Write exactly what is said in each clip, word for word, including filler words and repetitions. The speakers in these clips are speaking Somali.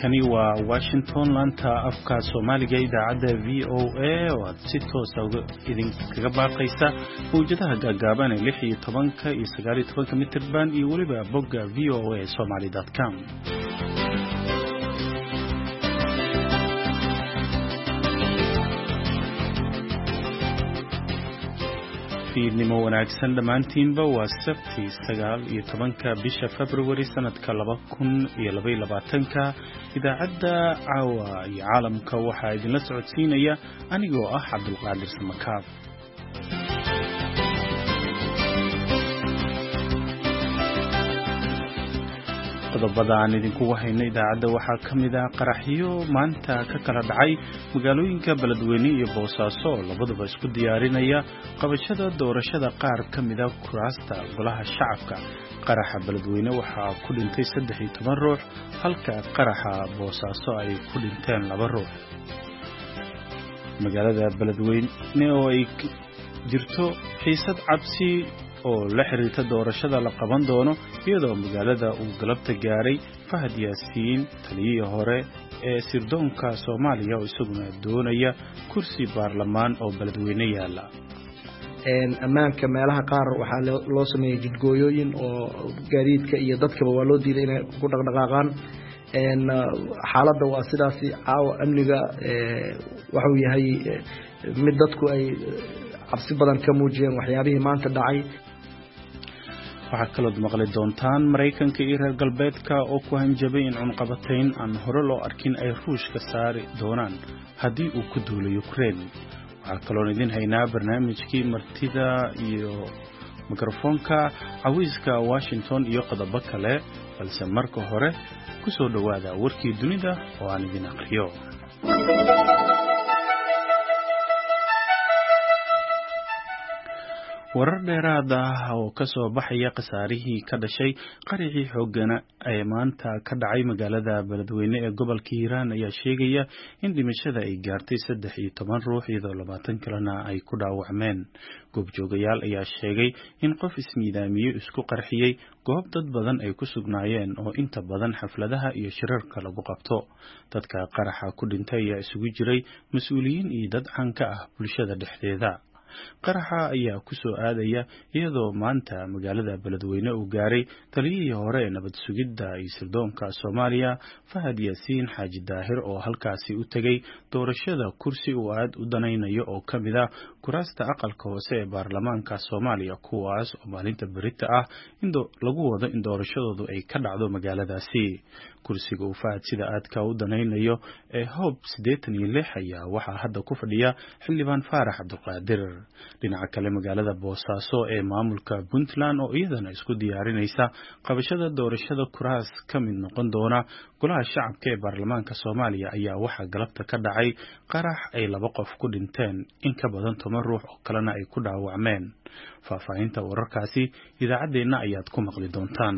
halkani waa Washington laanta afka Soomaaliga idaacada V O A oo aad si toos ah idinkaga baaqaysa mowjadaha gaagaaban ee lix iyo tobanka iyo sagaal iyo tobanka mitir band iyo waliba bogga v o a somali dot com. fiidnimo wanaagsan dhamaantiinba waa sabti sagaal iyo tobanka bisha February sanadka laba kun iyo laba iyo labaatanka. idaacadda caawa iyo caalamka waxaa idinla socodsiinaya anigoo ah Cabdulqaadir Samakaab. qodobada aan idinkugu hayno idaacadda waxaa ka mid ah qaraxyo maanta ka kala dhacay magaalooyinka Beledweyne iyo Boosaaso oo labaduba isku diyaarinaya qabashada doorashada qaar ka mid ah kuraasta golaha shacabka. qaraxa Beledweyne waxaa ku dhintay saddex iyo toban ruux halka qaraxa Boosaaso ay ku dhinteen laba ruux. magaalada Beledweyne oo ay jirto xiisad cabsi oo la xiriirta doorashada la qaban doono iyadoo magaalada uu galabta gaaray Fahad Yaasiin taliyihii hore ee sirdoonka Soomaaliya oo isaguna doonaya kursi baarlamaan oo Beledweyne yaala. een ammaanka meelaha qaar waxaa loo sameeyay jidgooyooyin oo gaadiidka iyo dadkaba waa loo diiday inay ku dhaqdhaqaaqaan. een xaaladda waa sidaas caawa amniga waxa uu yahay mid dadku ay cabsi badan ka muujiyeen waxyaabihii maanta dhacay. waxaa kaloo maqli doontaan Mareykanka iyo reer galbeedka oo ku hanjabay in cunqabatayn aan hore loo arkin ay Ruushka saari doonaan haddii uu ku duulo Ukraine. waxaa kaloo idin haynaa barnaamijkii martida iyo mikrofoonka cawiska Washington iyo qodobo kale, balse marka hore ku soo dhawaada warkii dunida oo aan idin aqriyo. warar dheeraad ah oo ka soo baxaya khasaarihii ka dhashay qarixii xoogana ee maanta ka dhacay magaalada Beledweyne ee gobolka Hiiraan ayaa sheegaya in dhimashada ay gaartay saddex iyo toban ruux iyadoo labaatan kalena ay ku dhaawacmeen. goobjoogayaal ayaa sheegay in qof ismiidaamiye isku qarxiyay goob dad badan ay ku sugnaayeen oo inta badan xafladaha iyo shirarka lagu qabto. dadka qaraxa ku dhintay ayaa isugu jiray mas'uuliyiin iyo dad caan ka ah bulshada dhexdeeda. qaraxa ayaa ku soo aadaya iyadoo maanta magaalada Beledweyne uu gaaray taliyihii hore ee nabad sugidda iyo sirdoonka Soomaaliya Fahad Yaasiin Xaaji Daahir oo halkaasi u tagay doorashada kursi uu aad u danaynayo oo ka mid ah kuraasta aqalka hoose ee baarlamaanka Soomaaliya, kuwaas oo maalinta berita ah in lagu wado in doorashadoodu ay ka dhacdo magaaladaasi. kursiga uu Fahad sida aadka u danaynayo ee Hob siddeetan iyo lix ayaa waxaa hadda ku fadhiya xildhibaan Faarax Cabdiqaadir. dhinaca kale magaalada Boosaaso ee maamulka Puntland oo iyadana isku diyaarinaysa qabashada doorashada kuraas ka mid noqon doona golaha shacabka ee baarlamaanka Soomaaliya ayaa waxaa galabta ka dhacay qarax ay laba qof ku dhinteen in ka badan toban ruux oo kalena ay ku dhaawacmeen. faahfaahinta wararkaasi idaacadeena ayaad ku maqli doontaan.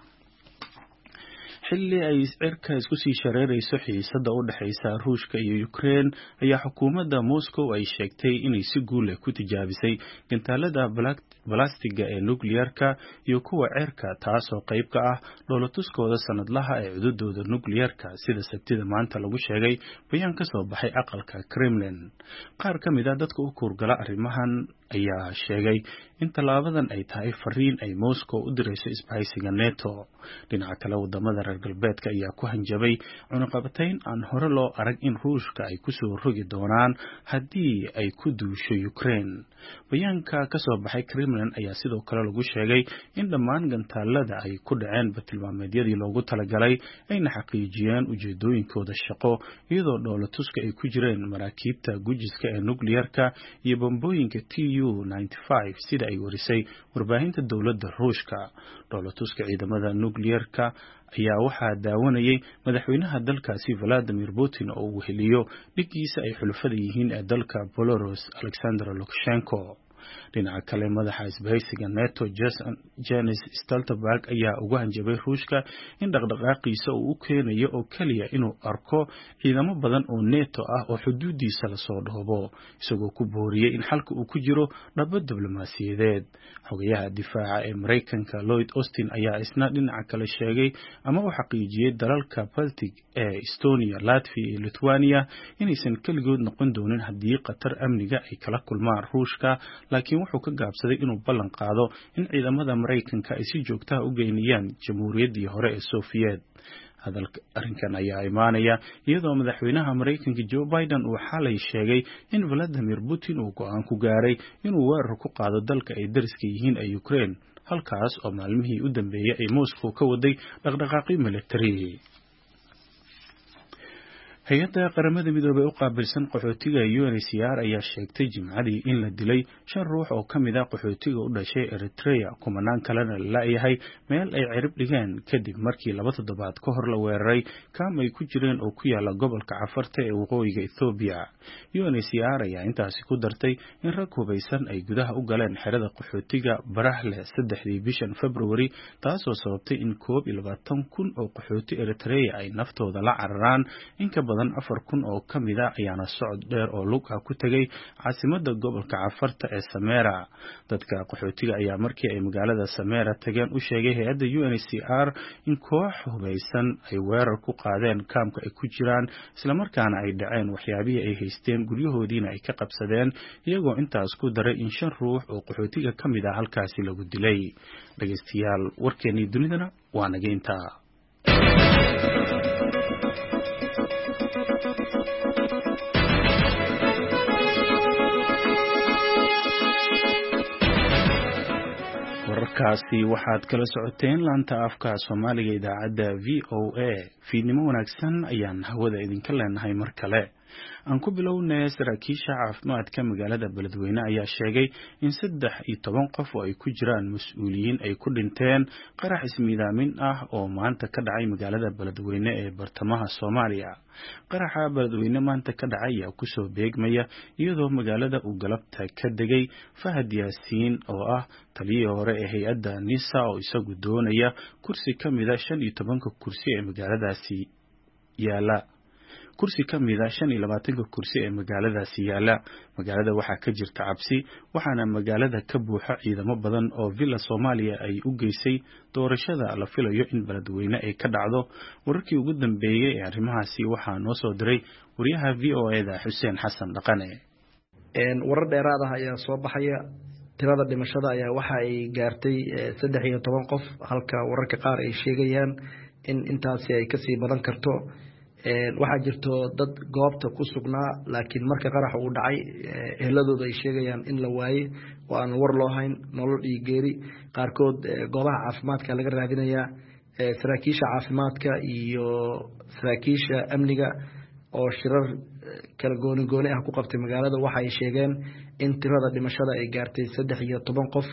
xilli ay cirka isku sii shareerayso xiisadda u dhaxaysa Ruushka iyo Ukraine ayaa xukuumadda Moscow ay sheegtay inay si guul ah ku tijaabisay gantaalada balastiga ee nuclearka iyo kuwa cirka, taasoo qayb ka ah dhoolatuskooda sanadlaha ee cududooda nuclearka sida sabtida maanta lagu sheegay bayaan ka soo baxay aqalka Kremlin. qaar ka mid ah dadka u kuurgala arrimahan ayaa sheegay in tallaabadan ay tahay fariin ay Moscow u dirayso isbahaysiga NATO. dhinaca kale wadamada reer galbeedka ayaa ku hanjabay cunaqabatayn aan hore loo arag in Ruushka ay ku soo rogi doonaan haddii ay ku duusho Ukraine. bayaanka ka soo baxay Kremlin ayaa sidoo kale lagu sheegay in dhammaan gantaalada ay ku dhaceen batilmaameedyadii loogu talagalay ayna xaqiijiyeen ujeedooyinkooda shaqo iyadoo dhoolatuska ay ku jireen maraakiibta gujiska ee nuclearka iyo bombooyinka T U ninety-five sida ay warisay warbaahinta dowladda Ruushka. dhoolatuska ciidamada nuclearka ayaa waxaa daawanayay madaxweynaha dalkaasi Vladimir Putin oo uu heliyo dhigiisa ay xulafada yihiin ee dalka Belarus Alexander Lukashenko. dhinaca kale madaxa isbahaysiga NATO Jens Stoltenberg ayaa ugu hanjabay Ruushka in dhaqdhaqaaqiisa uu u keenayo oo kaliya inuu arko ciidamo badan oo NATO ah oo xuduudiisa la soo dhoobo isagoo ku booriyay in xalka uu ku jiro dhabo diblomaasiyadeed. Xogayaha difaaca ee Mareykanka Lloyd Austin ayaa isna dhinaca kale sheegay ama uu xaqiijiyay dalalka Baltic ee Estonia, Latvia iyo Lithuania inaysan kaligood noqon doonin haddii khatar amniga ay kala kulmaan Ruushka, laakiin wuxuu ka gaabsaday inuu ballan qaado in ciidamada Mareykanka ay si joogto ah u geynayaan jamhuuriyaddii hore ee Soviet. hadalka arrinkan ayaa imaanaya iyadoo madaxweynaha Mareykanka Joe Biden uu xalay sheegay in Vladimir Putin uu go'aan ku gaaray inuu weerar ku qaado dalka ay dariska yihiin ee Ukraine, halkaas oo maalmihii u dambeeyay ay Moscow ka waday dhaqdhaqaaqyo militari. Hay'adda qaramada midoobay u qaabilsan qaxootiga U N H C R ayaa sheegtay Jimcadii in la dilay shan ruux oo ka mid ah qaxootiga u dhashay Eritrea, kumanaan kalena la la'yahay meel ay cirib dhigeen kadib markii laba toddobaad ka hor la weeraray kaam ay ku jireen oo ku yaala gobolka Cafarta ee waqooyiga Ethiopia. U N H C R ayaa intaasi ku dartay in rag hubaysan ay gudaha u galeen xerada qaxootiga Barahle saddexdii bishan February, taasoo sababtay in koob iyo labaatan kun oo qaxooti Eritrea ay naftooda la cararaan. in ka afar kun oo ka mid ah ayaana socod dheer oo lug ah ku tagay caasimadda gobolka Cafarta ee Samera. Dadka qaxootiga ayaa markii ay magaalada Samera tageen u sheegay hay'adda U N H C R in koox hubaysan ay weerar ku qaadeen kaamka ay ku jiraan, isla markaana ay dhaceen waxyaabihii ay haysteen guryahoodiina ay ka qabsadeen, iyagoo intaas ku daray in shan ruux oo qaxootiga ka mid ah halkaasi lagu dilay. Dhageystayaal, warkeennii dunidana waa naga intaa. warkaasi waxaad kala socoteen laanta afka Soomaaliga idaacadda V O A. fiidnimo wanaagsan ayaan hawada idinka leenahay mar kale. aan ku bilownay saraakiisha caafimaadka magaalada Beledweyne ayaa sheegay in saddex iyo toban qof oo ay ku jiraan mas'uuliyiin ay ku dhinteen qarax ismiidaamin ah oo maanta ka dhacay magaalada Beledweyne ee bartamaha Soomaaliya. qaraxa Beledweyne maanta ka dhacay ayaa ku soo beegmaya iyadoo magaalada uu galabta ka degay Fahad Yaasiin oo ah taliyihii hore ee hay'adda NISA oo isagu doonaya kursi ka mid ah shan iyo tobanka kursi ee magaaladaasi yaala. kursi ka mid ah shan iyo labaatanka kursi ee magaaladaasi yaala. magaalada waxaa ka jirta cabsi, waxaana magaalada ka buuxa ciidamo badan oo Villa Soomaaliya ay u geysay doorashada la filayo in Beledweyne ay ka dhacdo. wararkii ugu dambeeyay ee arrimahaasi waxaa noo soo diray wariyaha V O A da Xuseen Xasan Dhaqane. een warar dheeraad ah ayaa soo baxaya. tirada dhimashada ayaa waxa ay gaartay saddex iyo toban qof, halka wararka qaar ay sheegayaan in intaasi ay ka sii badan karto. waxaa jirto dad goobta ku sugnaa, laakiin marka qaraxa uu dhacay ehladooda ay sheegayaan in la waayay oo aan war loo hayn nolol iyo geeri. qaarkood goobaha caafimaadka laga raadinayaa. saraakiisha caafimaadka iyo saraakiisha amniga oo shirar kala gooni gooni ah ku qabtay magaalada waxa ay sheegeen in tirada dhimashada ay gaartay saddex iyo toban qof.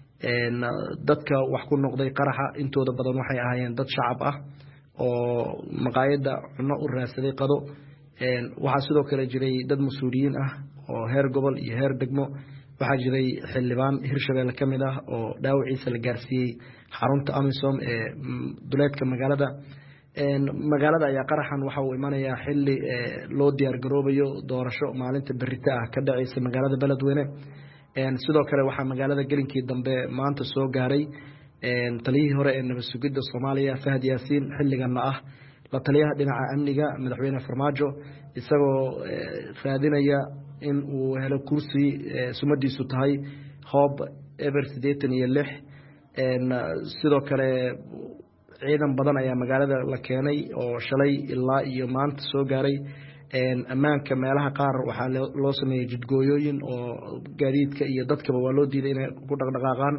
dadka wax ku noqday qaraxa intooda badan waxay ahaayeen dad shacab ah oo maqaayada cunno u raadsaday qado. waxaa sidoo kale jiray dad mas'uuliyiin ah oo heer gobol iyo heer degmo. waxaa jiray xildhibaan Hirshabelle ka mid ah oo dhaawaciisa la gaarsiiyey xarunta Amisom ee duleedka magaalada. magaalada ayaa qaraxan waxa uu imanayaa xilli loo diyaar garoobayo doorasho maalinta berrito ah ka dhacaysa magaalada Beledweyne. sidoo kale waxaa magaalada gelinkii dambe maanta soo gaaray taliyihii hore ee nabad sugidda Soomaaliya Fahad Yaasiin, xilligan ah la taliyaha dhinaca amniga madaxweyne Farmaajo, isagoo raadinaya in uu helo kursi sumadiisu tahay Hob Ever siddeetan iyo lix. sidoo kale ciidan badan ayaa magaalada la keenay oo shalay ilaa iyo maanta soo gaaray. ammaanka meelaha qaar waxaa loo sameeyay jidgooyooyin oo gaadiidka iyo dadkaba waa loo diiday inay ku dhaqdhaqaaqaan.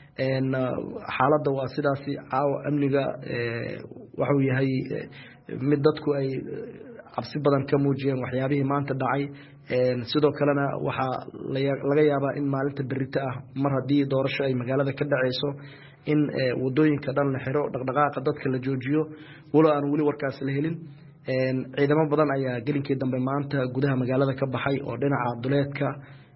xaaladda waa sidaasi. caawa amniga waxuu yahay mid dadku ay cabsi badan ka muujiyeen waxyaabihii maanta dhacay. sidoo kalena waxaa laga yaabaa in maalinta berrito ah mar haddii doorasho ay magaalada ka dhacayso in wadooyinka dhan la xiro, dhaqdhaqaaqa dadka la joojiyo, walo aan weli warkaas la helin. ciidamo badan ayaa gelinkii dambe maanta gudaha magaalada ka baxay oo dhinaca duleedka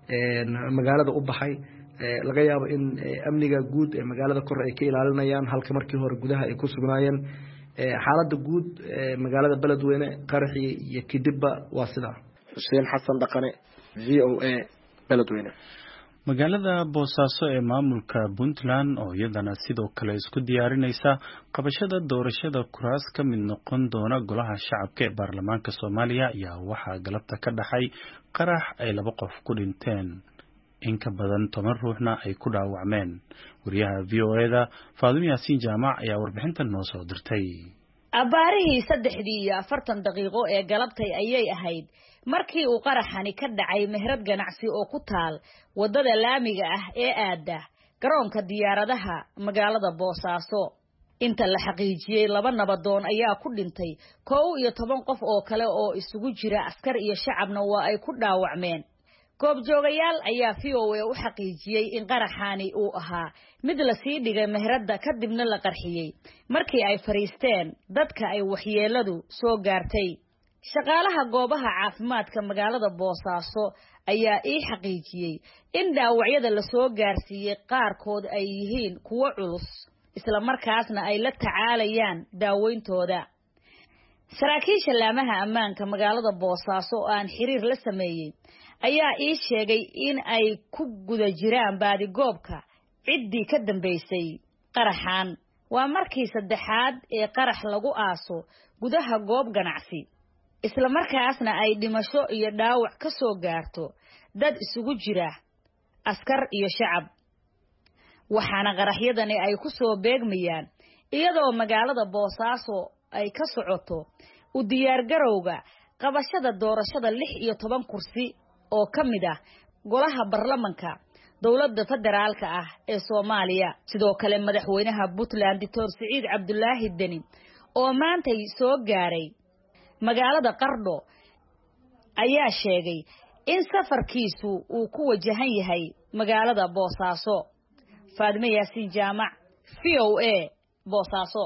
magaalada u baxay laga yaabo in amniga guud ee magaalada kor ay ka ilaalinayaan halka markii hore gudaha ay ku sugnaayeen xaaladda guud magaalada beledweyne qaraxii iyo kidibba waa sidaa. Xuseen Xasan Dhaqane, V O A, Beledweyne. magaalada Boosaaso ee maamulka Puntland oo iyadana sidoo kale isku diyaarinaysa qabashada doorashada kuraas ka mid noqon doona golaha shacabka ee baarlamaanka Soomaaliya ayaa waxaa galabta ka dhaxay qarax ay laba qof ku dhinteen in ka badan toban ruuxna ay ku dhaawacmeen. wariyaha V O A da Faadimo Yaasiin Jaamac ayaa warbixintan noo soo dirtay. abaarihii saddexdii iyo afartan daqiiqo ee galabtay ayay ahayd markii uu qaraxani ka dhacay meherad ganacsi oo ku taal wadada laamiga ah ee aada garoonka diyaaradaha magaalada Boosaaso. inta la xaqiijiyay laba nabadoon ayaa ku dhintay, kow iyo toban qof oo kale oo isugu jira askar iyo shacabna waa ay ku dhaawacmeen. goobjoogayaal ayaa V O A u xaqiijiyay in qaraxani uu ahaa mid la sii dhigay meherada kadibna la qarxiyay markii ay fariisteen dadka ay waxyeeladu soo gaartay. shaqaalaha goobaha caafimaadka magaalada Boosaaso ayaa ii xaqiijiyay in dhaawacyada la soo gaarsiiyay qaarkood ay yihiin kuwo culus isla markaasna ay la tacaalayaan daaweyntooda. saraakiisha laamaha ammaanka magaalada Boosaaso oo aan xiriir la sameeyay ayaa ii sheegay in ay ku guda jiraan baadi goobka ciddii ka dambeysay qaraxan. waa markii saddexaad ee qarax lagu aaso gudaha goob ganacsi isla markaasna ay dhimasho iyo dhaawac ka soo gaarto dad isugu jira askar iyo shacab. waxaana qaraxyadani ay ku soo beegmayaan iyadoo magaalada Boosaaso ay ka socoto u diyaar garowga qabashada doorashada lix iyo toban kursi oo kamid ah golaha baarlamaanka dawladda federaalka ah ee Soomaaliya. sidoo kale madaxweynaha Puntland Doctor Siciid Cabdullaahi Deni oo maanta soo gaaray magaalada Qardho ayaa sheegay in safarkiisu uu ku wajahan yahay magaalada Boosaaso. Faadimo Yaasiin Jaamac, V O A, Boosaaso.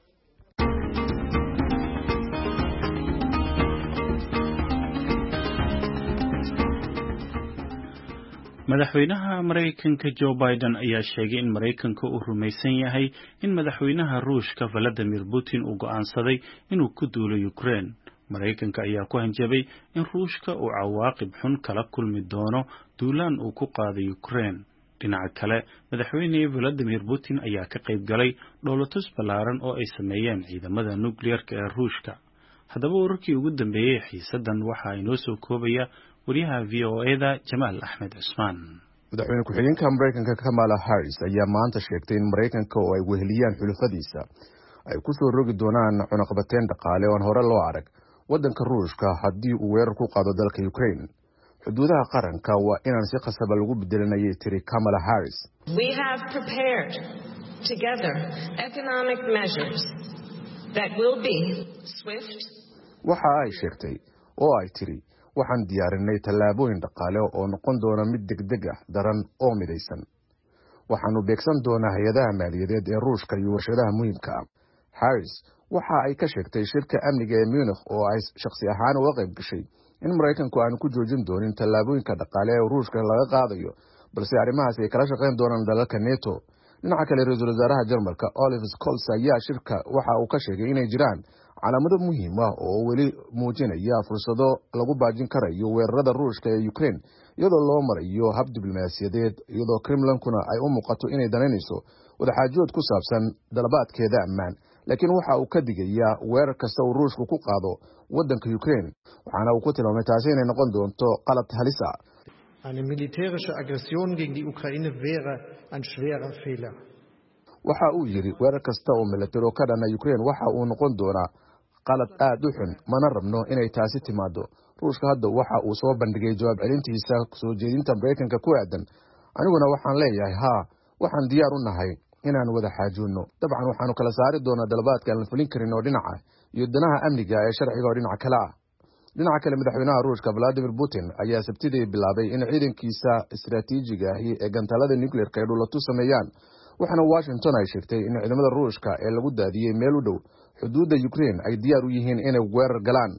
madaxweynaha Mareykanka Joe Biden ayaa sheegay in Mareykanka uu rumaysan yahay in madaxweynaha Ruushka Vladimir Putin uu go'aansaday inuu ku duulo Ukraine. Mareykanka ayaa ku hanjabay in Ruushka uu cawaaqib xun kala kulmi doono duulaan uu ku qaaday Ukraine. dhinaca kale madaxweyne Vladimir Putin ayaa ka qayb galay dhoolatus ballaaran oo ay sameeyeen ciidamada nuclearka ee Ruushka. haddaba wararkii ugu dambeeyay xiisadan waxa inoo soo koobaya wariyaha V O A da Jamaal Axmed Cusmaan. madaxweyne ku-xigeenka Mareykanka Kamala Harris ayaa maanta sheegtay in Mareykanka oo ay weheliyaan xulafadiisa ay ku soo rogi doonaan cunaqabateyn dhaqaale oo hore loo arag waddanka Ruushka haddii uu weerar ku qaado dalka Ukraine. xuduudaha qaranka waa inaan si khasaba lagu bedelanayay tiri Kamala Harris. We have prepared together economic measures that will be swift. waxa ay sheegtay oo ay tiri waxaan diyaarinay tallaabooyin dhaqaale oo noqon doona mid degdeg ah daran oo midaysan. waxaanu beegsan doonaa hay'adaha maaliyadeed ee Ruushka iyo warshadaha muhiimka ah. Harris waxa ay ka sheegtay shirka amniga ee Munich oo ay shakhsi ahaan uga qayb gashay in Mareykanku aanu ku joojin doonin tallaabooyinka dhaqaale ee Ruushka laga qaadayo, balse arrimahaas ay kala shaqeyn doonaan dalalka NATO. dhinaca kale ra'iisul wasaaraha Jarmalka Olaf Scholz ayaa shirka waxa uu ka sheegay inay jiraan calaamado muhiim ah oo weli muujinaya fursado lagu baajin karayo weerarada Ruushka ee Ukraine iyadoo loo marayo hab diblomaasiyadeed, iyadoo Kremlinkuna ay u muuqato inay danaynayso wadaxaajood ku saabsan dalabaadkeeda ammaan. laakiin waxa uu ka digayaa weerar kasta uu Ruushku ku qaado waddanka Ukraine, waxaana uu ku tilmaamay taasi inay noqon doonto qalad halis ah. Eine militärische Aggression gegen die Ukraine wäre ein schwerer Fehler. waxa uu yiri weerar kasta oo military oo ka dhana Ukraine waxa uu noqon doonaa qalad aad u xun, mana rabno inay taasi timaado. Ruushka hadda waxa uu soo bandhigay jawaab celintiisa soo jeedinta Mareykanka ku aadan. aniguna waxaan leeyahay ha waxaan diyaar u nahay inaan wada xaajoonno. dabcan waxaanu kala saari doonaa dalabaadka aan fulin karin oo dhinaca iyo danaha amniga ee sharciga oo dhinaca kale ah. dhinaca kale madaxweynaha Ruushka Vladimir Putin ayaa sabtidii bilaabay in ciidankiisa istiraatiijiga ah ee gantalada nuclearka ay dhulatu sameeyaan, waxaana Washington ay sheegtay in ciidamada Ruushka ee lagu daadiyay meel u dhow xuduudda Ukraine ay diyaar u yihiin inay weerar galaan.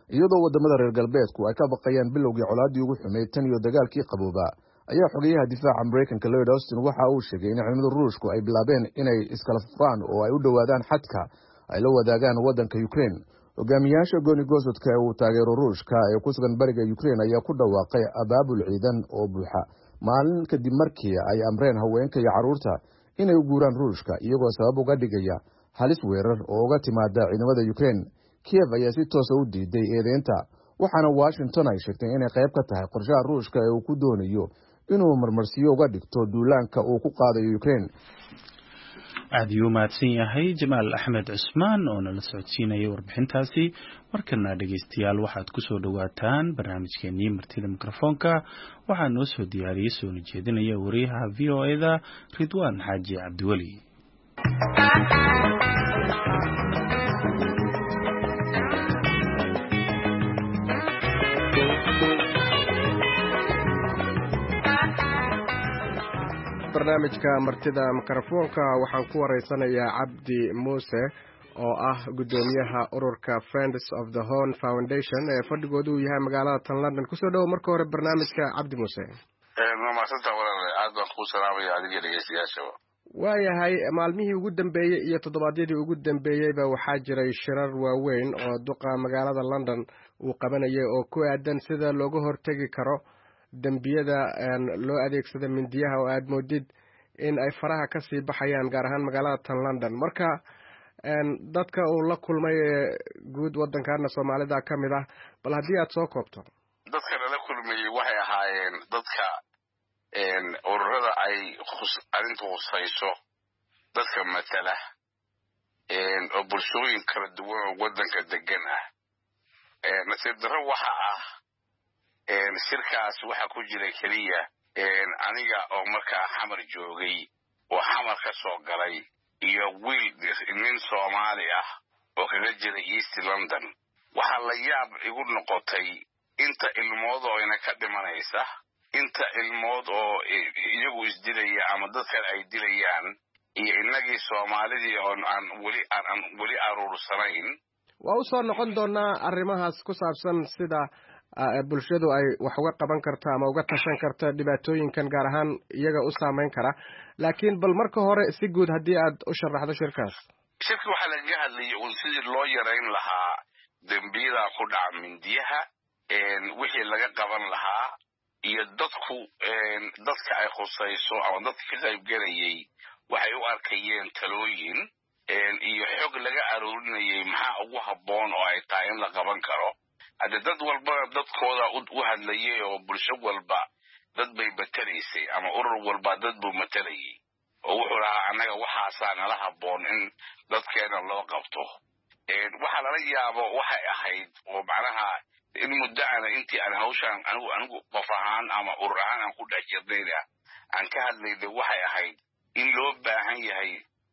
iyadoo wadamada reer galbeedku ay ka baqayaan bilowgii colaadii ugu xumeyd tan iyo dagaalkii qabooba ayaa xogeyaha difaaca Mareykanka Lloyd Austin waxa uu sheegay in ciidamada Ruushku ay bilaabeen inay iskala furaan oo ay u dhawaadaan xadka ay la wadaagaan wadanka Ukraine. hogaamiyaasha gooni-goosodka ee uu taageero Ruushka ee ku sugan bariga Ukraine ayaa ku dhawaaqay abaabul ciidan oo buuxa maalin kadib markii ay amreen haweenka iyo carruurta inay u guuraan Ruushka iyagoo sabab uga dhigaya halis weerar oo uga timaada ciidamada Ukraine. Kiev ayaa si toos ah u diiday eedeynta waxaana Washington ay sheegtay inay qayb ka tahay qorshaha Ruushka ee uu ku doonayo inuu marmarsiyo uga dhigto duulaanka uu ku qaadayo Ukraine. aad ayuu mahadsan yahay Jamaal Axmed Cusmaan oo nala socodsiinaya warbixintaasi. markana dhegeystayaal waxaad ku soo dhawaataan barnaamijkeenii martida mikrofoonka waxaa noo soo diyaariyay soo jeedinaya wariyaha V O A da Ridwaan Xaaji Cabdiweli. barnaamijka martida mikrofoonka waxaan ku wareysanayaa Cabdi Muuse oo ah gudoomiyaha ururka Friends of the Horn Foundation ee fadhigoodu uu yahay magaalada tan London. kusoo dhaw marka hore barnaamijka Cabdi Muuse. ee maasanta walaal aad baan ku salaamaya adiga dhageystayaasha. waayahay maalmihii ugu dambeeyay iyo toddobaadyadii ugu dambeeyayba waxaa jiray shirar waaweyn oo duqa magaalada London uu qabanayay oo ku aadan sida looga hortagi karo dambiyada loo adeegsado mindiyaha oo aad moodid in ay faraha ka sii baxayaan gaar ahaan magaalada tan London. marka dadka uu la kulmay guud wadankaana Soomaalida ka mid ah bal haddii aad soo koobto. dadka la kulmay waxay ahaayeen dadka een ururada ay arintu khusayso dadka matala een oo bulshooyin kala duwan oo wadanka degan ah. ee nasiib darro waxa ah een shirkaas waxa ku jira kaliya een aniga oo markaa xamar joogay oo xamar ka soo galay iyo wiil nin Soomaali ah oo kaga jira East London. waxa la yaab igu noqotay inta ilmood oo ina ka dhimanaysa inta ilmood oo iyagu isdilaya ama dadka ay dilayaan iyo inagii Soomaalidii oo aan wali aan wali aruursanayn. waa u soo noqon doonaa arrimahaas ku saabsan sida bulshadu ay wax uga qaban karto ama uga tashan karto dhibaatooyinkan gaar ahaan iyaga u saameyn kara. laakiin bal marka hore si guud haddii aad u sharaxdo shirkaas. shirka waxaa laga hadlayay un sidii loo yareyn lahaa dambiyada ku dhaca mindiyaha een wixii laga qaban lahaa iyo dadku een dadka ay khusayso ama dadka ka qaybgalayay waxay u arkayeen talooyin een iyo xog laga aruurinayay maxaa ugu habboon oo ay tahay in la qaban karo. hadda dad walba dadkooda u hadlayay oo bulsho walba dad bay batalaysay ama urur walba dad buu matalayay oo wuxuu lahaa annaga waxaasaa nala habboon in dadkeena loo qabto. een waxa lala yaabo waxay ahayd oo macnaha in muddo ana intii aan hawshaan anigu anigu qof ahaan ama urur ahaan aan ku dhex jirnayna aan ka hadlaynay waxay ahayd in loo baahan yahay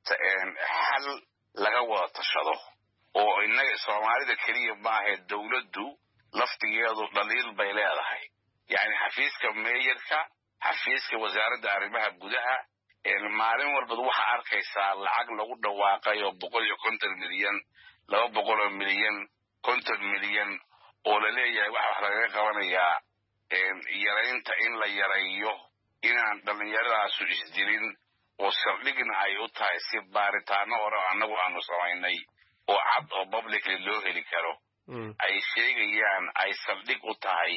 xal laga wada tashado oo innaga Soomaalida kaliya maahe dawladdu laftigeedu dhaliil bay leedahay. yani xafiiska meeyarka xafiiska wasaaradda arrimaha gudaha ee maalin walba waxa arkaysaa lacag lagu dhawaaqay oo boqol iyo konton milyan laba boqol oo milyan konton milyan oo la leeyahay waxa laga qabanayaa yaraynta in la yareeyo inaan dhalinyaradaas isdilin oo saldhigna ay u tahay si baaritaano hore annagu aanu samaynay oo cad oo publicly loo heli karo ay sheegayaan ay saldhig u tahay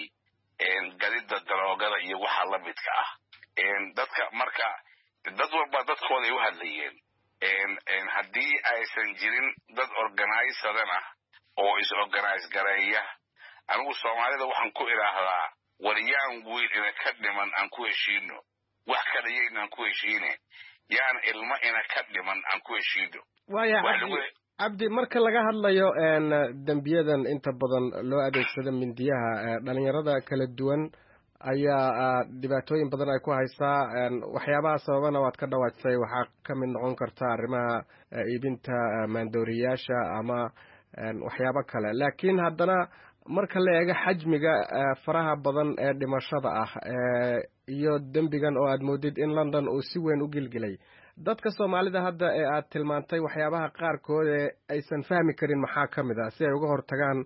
gadida daroogada iyo waxa la midka ah. dadka marka dad walba dadkooda ay u hadlayeen haddii aysan jirin dad organisadana oo is organize gareeya anigu Soomaalida waxaan ku ilaahdaa wariyaan wiil ina ka dhiman aan ku heshiino wax kale inaan ku heshiine yaan ilmo ina ka dhiman aan ku heshiino. waaya Cabdi marka laga hadlayo een dambiyadan inta badan loo adeegsado mindiyaha dhalinyarada kala duwan ayaa dhibaatooyin badan ay ku haysaa. waxyaabaha sababana waad ka dhawaajisay waxaa ka mid noqon karta arrimaha iibinta maandooriyaasha ama waxyaabo kale. laakiin haddana marka la eego xajmiga faraha badan ee dhimashada ah iyo dembigan oo aad moodid in London uu si weyn u gilgilay dadka Soomaalida hadda ee aad tilmaantay waxyaabaha qaarkood ee aysan fahmi karin maxaa ka mid ah si ay uga hortagaan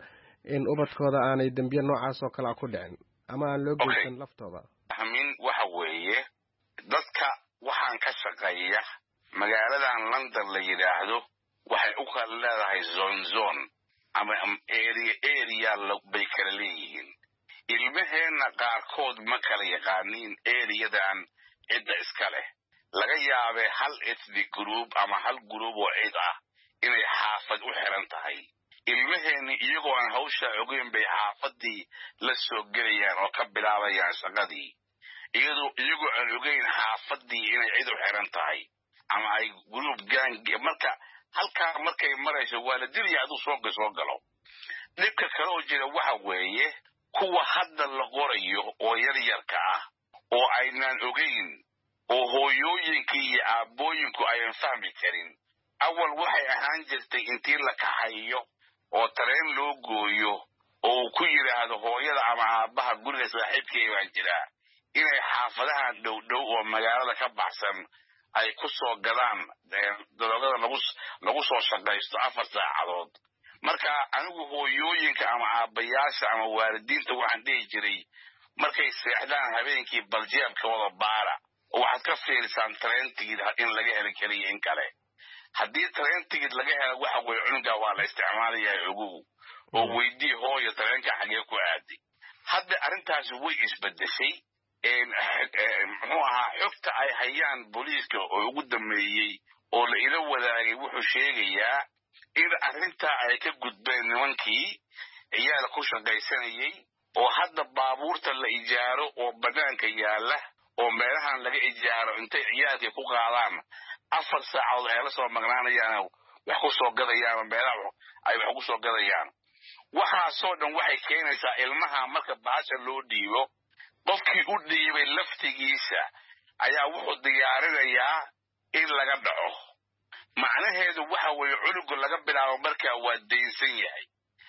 in ubadkooda aanay dembiye noocaas oo kale ku dhicin ama aan loo geysan laftooda? fahmin waxa weeye dadka waxaan ka shaqeeya magaaladan London la yiraahdo waxay u kala leedahay zone zone ama area area bay kala leeyihiin. ilmaheena qaarkood ma kala yaqaaniin areadan cidda iska leh. laga yaabee hal ethnic group ama hal group oo cid ah inay xaafad u xiran tahay. ilmaheeni iyagoo aan hawsha ogeyn bay xaafadii la soo gelayaan oo ka bilaabayaan shaqadii iyadoo iyagoo aan ogeyn xaafadii inay cid u xiran tahay ama ay group gang. marka halkaa markay marayso waa la dilaya hadduu soo soo galo. dhibka kale oo jira waxa weeye kuwa hadda la qorayo oo yar yarka ah oo aynaan ogeyn oo hooyooyinkii iyo aabbooyinku ayan fahmi karin. awal waxay ahaan jirtay intii la kaxayo oo tareen loo gooyo oo ku yiraahdo hooyada ama aabbaha guriga saaxiibkay baan jiraa inay xaafadaha dhow dhow oo magaalada ka baxsan ay ku soo gadaan dalagada lagu lagu soo shaqaysto afar saacadood. marka anigu hooyooyinka ama aabbayaasha ama waalidiinta waxaan dhihi jiray markay seexdaan habeenkii baljeebka wada baara oo waxaad ka fiirisaan tareentigid in laga heli kariyo in kale. haddii tareentigid laga helo waxa weeye cunuga waa la isticmaalayaa ogow oo weydii hooyo tareenka xagee ku aaday. hadda arrintaasi way isbedeshay. muxuu ahaa xogta ay hayaan booliiska oo ugu dambeeyey oo la ila wadaagay wuxuu sheegayaa in arrintaa ay ka gudbeen nimankii ciyaal ku shaqaysanayay oo hadda baabuurta la ijaaro oo banaanka yaalla oo meelahan laga ijaaro intay ciyaalkii ku qaadaan afar saacadood ay la soo magnaanayaan wax ku soo gadayaan meelaha ay wax ku soo gadayaan. waxaasoo dhan waxay keenaysaa ilmaha marka baasha loo dhiibo qofkii u dhiibay laftigiisa ayaa wuxuu diyaarinayaa in laga dhaco. macnaheedu waxa weeye cunuga laga bilaabo markaa waa daynsan yahay.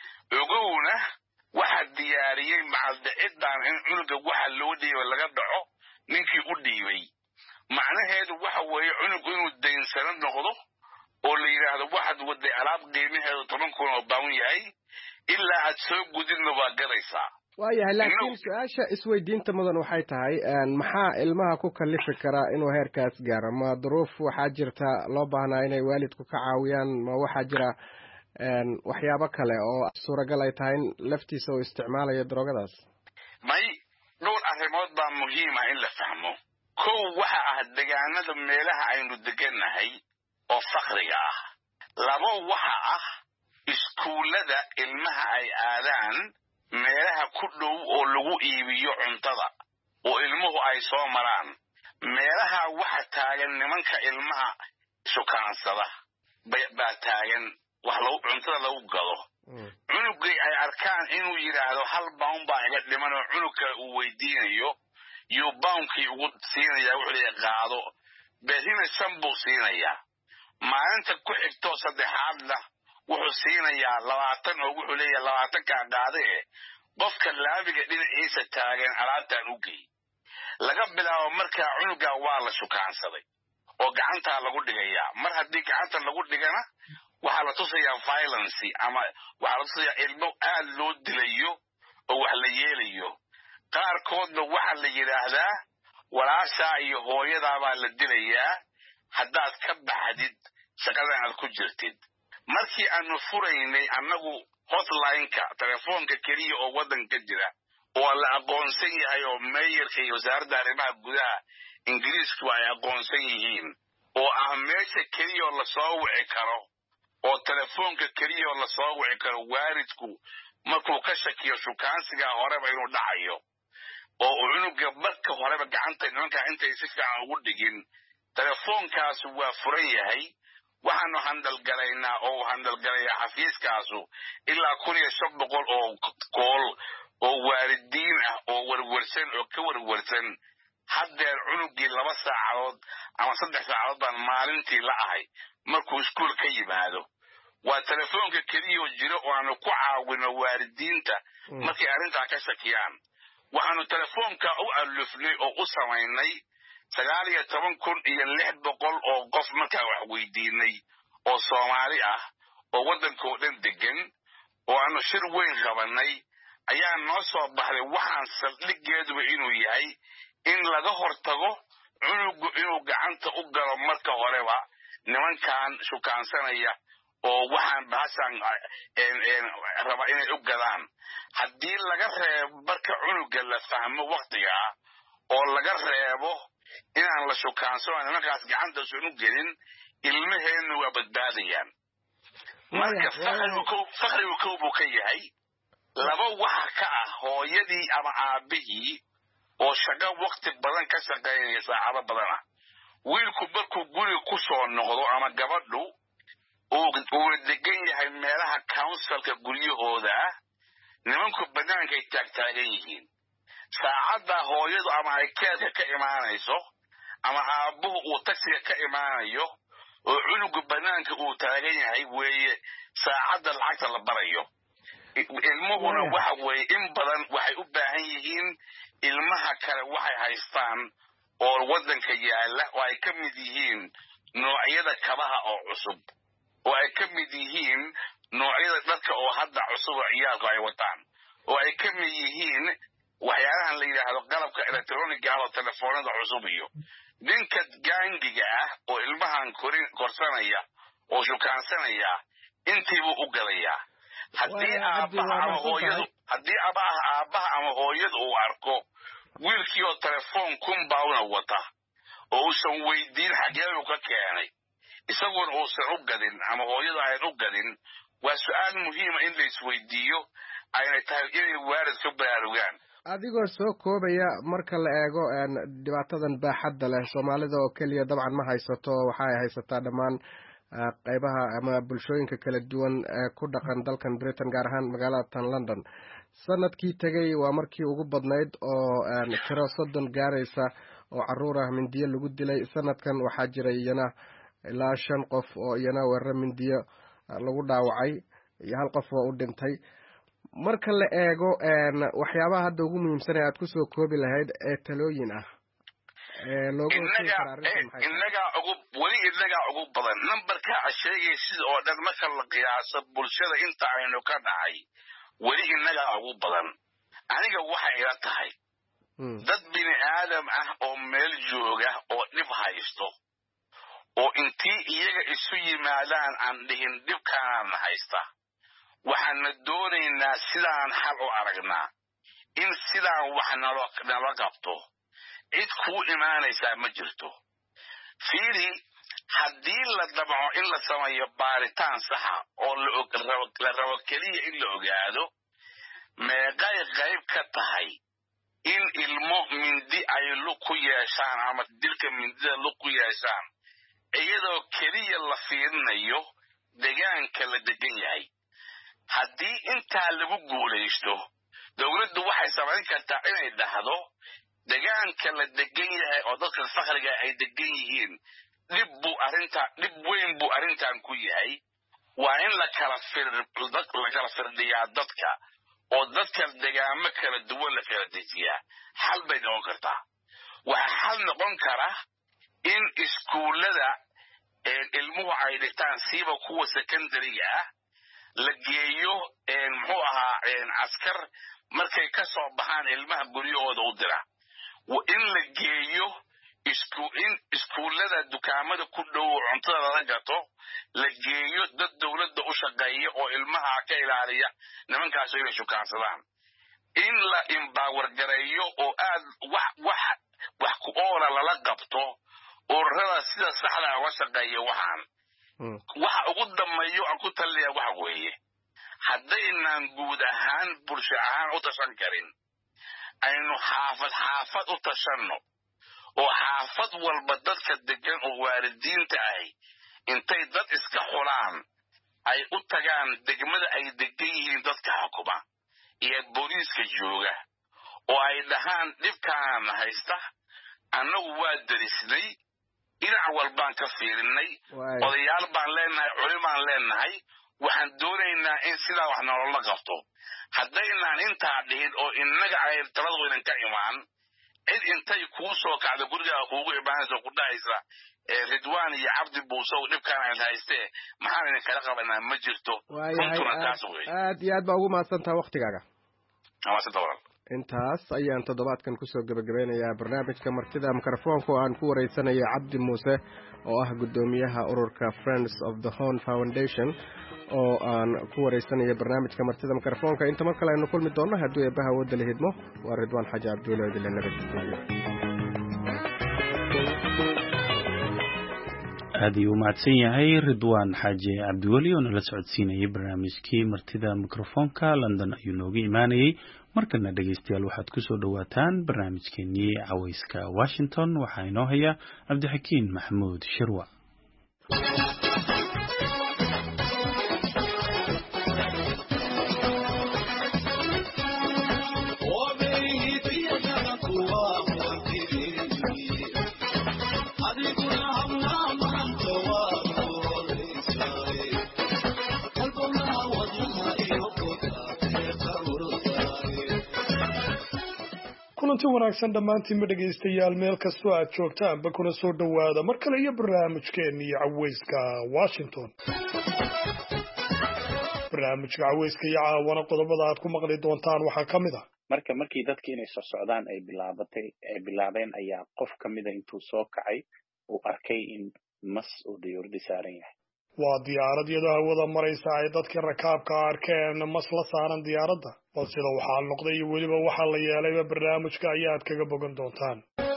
ogowna waxa diyaariyey macaldacidaan in cunuga waxa loo dhiibay laga dhaco ninkii u dhiibay. macnaheedu waxa weeye cunugu inuu daynsano noqdo oo la yidhaahdo waxaad waday alaab qiimaheedu toban kun oo baan yahay ilaa aad soo gudidna waa gadaysaa. waayahay laakiin su-aasha isweydiinta mudan waxay tahay maxaa ilmaha ku kalifi karaa inuu heerkaas gaaro? ma duruuf waxaa jirta loo baahnaa inay waalidku ka caawiyaan? ma waxaa jira waxyaabo kale oo suuragal ay tahay in laftiisa uu isticmaalayo daroogadaas? may dhowr arrimood baa muhiim ah in la fahmo. kow waxa ah deegaanada meelaha aynu degannahay oo fakriga ah. labo waxa ah iskuullada ilmaha ay aadaan meelaha ku dhow oo lagu iibiyo cuntada oo ilmuhu ay soo maraan. meelaha waxa taagan nimanka ilmaha shukaansada baa taagan wax lagu cuntada lagu gado. cunugay ay arkaan inuu yidhaahdo hal bawn baa iga dhiman oo cunugka uu weydiinayo iyo bawnkii ugu siinayaa wuxuu leeyahay qaado berrina shan buu siinayaa. maalinta ku xigtoo saddexaadna wuxuu siinayaa labaatan oo wuxuu leeyahay labaatankaa qaade e qofka laabiga dhinaciisa taagan alaabtaan u gey. laga bilaabo markaa cunugaa waa la shukaansaday oo gacantaa lagu dhigayaa. mar haddii gacanta lagu dhigana waxaa la tusayaa violency ama waxaa la tusayaa ilmo aad loo dilayo oo wax la yeelayo. qaarkoodna waxaa la yidhaahdaa walaashaa iyo hooyadaa baa la dilayaa haddaad ka baxdid shaqadan aad ku jirtid. markii aanu furaynay annagu hotline-ka telefoonka keliya oo waddanka jira oo la aqoonsan yahay oo meeyarka iyo wasaaradda arrimaha gudaha ingiriisku ay aqoonsan yihiin oo ah meesha keliya oo lasoo wici karo oo telefoonka keliya oo lasoo wici karo waalidku markuu ka shakiyo shukaansigaa horeba inuu dhacayo oo cunuga marka horeba gacanta nimankaa intay si fiican ugu dhigin telefoonkaas waa furan yahay. waxaanu handalgalaynaa oo handalgalayaa xafiiskaasu ilaa kun iyo shan boqol oo kool oo waalidiin ah oo warwarsan oo ka warwarsan. haddeer cunugii laba saacadood ama saddex saacadood baan maalintii la ahay markuu iskuul ka yimaado. waa telefoonka keliyoo jiro oo aanu ku caawino waalidiinta markay arrintaa ka shakiyaan. waxaanu telefoonka u alufnay oo u samaynay sagaal iyo toban kun iyo lix boqol oo qof markaa wax weydiinay oo Soomaali ah oo waddankoo dhan degan oo aanu shir weyn qabanay ayaa noo soo baxday waxaan saldhiggeeduba inuu yahay in laga hortago cunugu inuu gacanta u galo marka horeba nimankan shukaansanaya oo waxaan bahashan raba inay u gadaan. haddii laga reebo marka cunuga la fahmo waktigaa oo laga reebo inaan la shukaansano nimankaas gacanta sunu gelin ilmaheennu waa badbaadayaan. marka fakrigu kow buu ka yahay. laba waxa ka ah hooyadii ama aabihii oo shaqo wakti badan ka shaqaynaya saacado badan ah. wiilku markuu guriga ku soo noqdo ama gabadhu uu degan yahay meelaha counsilka guryahooda ah, nimanku bannaankay taagtaagan yihiin. saacadda hooyadu ama ay keedka ka imaanayso ama aabbuhu uu tagsiga ka imaanayo oo cunugu bannaanka uu taagan yahay weeye saacadda lacagta la barayo. ilmuhuna waxa weeye in badan waxay u baahan yihiin ilmaha kale waxay haystaan oo waddanka yaalla oo ay ka mid yihiin noocyada kabaha oo cusub, oo ay ka mid yihiin noocyada dadka oo hadda cusub oo ciyaalku ay wataan, oo ay ka mid yihiin waxyaalahan la yidhaahdo qalabka electroniga ah oo telefoonada cusub. iyo ninka gaangiga ah oo ilmahan korin korsanaya oo shukaansanaya intiibuu u galayaa. haddii aabbaha ama hooyadu haddii aabbaha aabbaha ama hooyadu uu arko wiilkii oo telefoon kunbaawna wata oo uusan weydiin xagee uu ka keenay isaguna uusan u gadin ama hooyadu ayan u gadin, waa su-aal muhiima in la isweydiiyo ayna tahay inay waalid ka baraarugaan. adigoo soo koobaya marka la eego dhibaatadan baaxadda leh soomaalida oo keliya dabcan ma haysato, waxay haysataa dhammaan qaybaha ama bulshooyinka kala duwan ee ku dhaqan dalkan Britain, gaar ahaan magaalada tan London. sanadkii tegay waa markii ugu badnayd oo tiro soddon gaaraysa oo carruur ah mindiyo lagu dilay. sanadkan waxaa jiray iyana ilaa shan qof oo iyana weerar mindiyo lagu dhaawacay iyo hal qof oo u dhintay. marka la eego waxyaabaha hadda ugu muhiimsan ee aad ku soo koobi lahayd ee talooyin ah ee loogu innagaa ugu weli innagaa ugu badan numberka sheegay sida oo dhan marka la qiyaaso bulshada inta aynu ka dhacay weli innagaa ugu badan. aniga waxay ila tahay dad bini aadam ah oo meel jooga oo dhib haysto oo intii iyaga isu yimaadaan aan dhihin dhibkaanaan haysta, waxaana doonaynaa sidaan xal u aragnaa in sidaan wax nala qabto. cid kuu imaanaysaa ma jirto. fiiri, haddii la damco in la sameeyo baaritaan saxa oo la rabo keliya in la ogaado meeqay qayb ka tahay in ilmo mindi ay lug ku yeeshaan ama dilka mindida lug ku yeeshaan iyadoo keliya la fiirinayo degaanka la degan yahay. haddii intaa lagu guulaysto, dawladdu waxay samayn kartaa inay dhahdo degaanka la degan yahay oo dadka fakriga ay degan yihiin dhib buu arrintaa dhib weyn buu arrintan ku yahay. waa in la kala fir la kala firdhiyaa dadka oo dadka degaamo kala duwan la kala dejiyaa. xal bay noqon kartaa. waxaa xal noqon kara in iskuullada ilmuhu ay dhigtaan siiba kuwa secondariga ah la geeyo muxuu ahaa askar markay ka soo baxaan ilmaha guryahooda u dira. in la geeyo in iskuullada dukaamada ku dhow cuntada laga gato la geeyo dad dawladda u shaqeeya oo ilmaha ka ilaaliya nimankaas inay shukaansadaan. in la imbawargareeyo oo aad wax wax wax ku oola lala qabto ururada sida saxda uga shaqeeya waxaan. waxa ugu dambeeyo aan ku taliya waxa weeye haddaynaan guud ahaan bulsho ahaan u tashan karin aynu xaafad xaafad u tashanno oo xaafad walba dadka degan oo waalidiinta ahi intay dad iska xulaan ay u tagaan degmada ay degan yihiin dadka xukuma iyo booliiska jooga oo ay dhahaan dhibkaan haysta annagu waa darisnay dhinac walbaan ka fiirinay odayaal baan leenahay culimaan leenahay waxaan doonaynaa in sidaa wax nolola qabto. haddaynaan intaa dhihin oo innaga ay taladu inan ka imaan cid intay kuu soo kacda gurigaa kuugu imaanaysa ku dhahaysa ridwaan iyo cabdi buusow dhibkaan ayd haystee maxaan idin kala qabanaa ma jirto runtuna taas wey aad iyo aad baa ugu mahadsantaha waktigaaga mahadsantaa walaal intaas ayaan toddobaadkan kusoo gebagabeynayaa barnaamijka martida mikrofoonka oo aan ku wareysanaya cabdi muuse oo ah guddoomiyaha ururka Friends of the Horn Foundation oo aan ku wareysanayo barnaamijka martida mikrofoonka inta mar kale aynu kulmi doonno haddii eebbaha wadda la hidmo waa ridwaan xaaji cabdulle idin nabadgelyo aad ayuu mahadsan yahay ridwaan xaaji cabdiweli oo nala socodsiinayay barnaamijkii martida mikrofoonka London ayuu nooga imaanayay markana dhegeystayaal waxaad ku soo dhawaataan barnaamijkeenii cawayska Washington waxaa inoo haya cabdixakiin maxamuud shirwa kulanti wanaagsan dhammaantiinba dhegaystayaal meel kastoo aad joogtaanba kuna soo dhowaada mar kale iyo barnaamijkeennii cawayska Washington barnaamijka cawayska iyo caawana qodobada aad ku maqli doontaan waxaa ka mid ah marka markii dadkii inay soo socdaan ay bilaabatay ay bilaabeen ayaa qof ka mida intuu soo kacay uu arkay in mas uu diyuurada saaran yahay waa diyaarad iyadoo hawada maraysa ay dadkii rakaabka arkeen mas la saaran diyaaradda oo sida waxaa noqday iyo weliba waxaa la yeelayba barnaamijka ayaad kaga bogan doontaan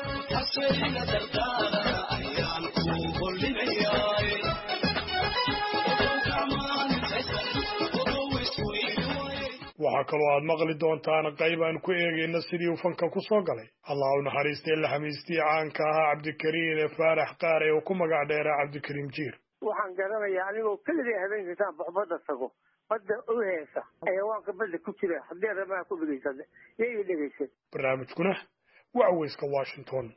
waxaa kaloo aad maqli doontaan qayb aan ku eegayna sidii uu fanka ku soo galay allah u naxariistay la xamiistii caanka ahaa cabdikariin faarax qaare oo ku magac dheeraa cabdikariim jiir waxaan garanayaa anigoo keligay habeenkiisaan baxbadda tago badda u heesa xayawaanka badda ku jira haddii rabaa ku dhegaysada yay dhegaysan barnaamijkuna waa cawayska Washington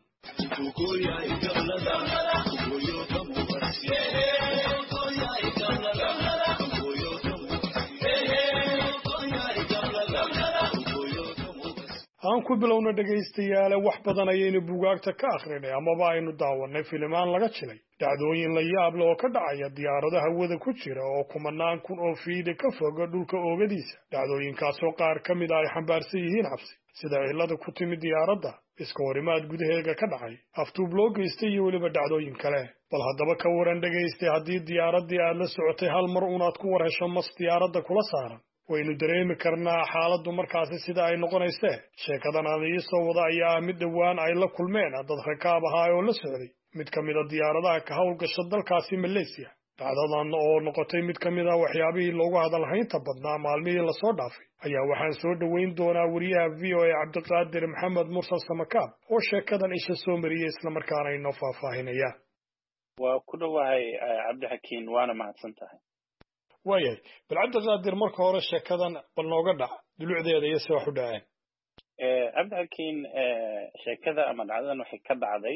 aan ku bilowna dhegaystayaal wax badan ayaynu buugaagta ka akhrinay amaba aynu daawanay filimaan laga jilay dhacdooyin la yaab leh oo ka dhacaya diyaaradaha hawada ku jira oo kumanaan kun oo fiida ka foga dhulka oogadiisa dhacdooyinkaasoo qaar ka mid ah ay xambaarsan yihiin cabsi sida cillada ku timid diyaaradda iska horimaad gudaheega ka dhacay aftuub loo geystay iyo weliba dhacdooyin kale bal haddaba ka waran dhegaystay haddii diyaaraddii aad la socotay hal mar unaad ku war hesho mas diyaaradda kula saaran waynu dareemi karnaa xaaladdu markaasi sida ay noqonaysee sheekadan aan ii soo wada ayaa ah mid dhowaan ay la kulmeen dad rakaab ahaa oo la socday mid ka mid a diyaaradaha ka howlgasha dalkaasi Malaysia dhacdadan oo noqotay mid ka mid ah waxyaabihii loogu hadalhaynta badnaa maalmihii lasoo dhaafay ayaa waxaan soo dhoweyn doonaa wariyaha v o a cabdiqaadir maxamed mursal samakaab oo sheekadan isha soo mariyey islamarkaana inoo faahfaahinaya waa ku dhowahay cabdixakiin waana mahadsan tahay waayahay bal cabdiqaadir marka hore sheekadan bal nooga dhac dulucdeeda iyo se wax u dhaceen cabdixakiin sheekada ama dhacdadan waxay ka dhacday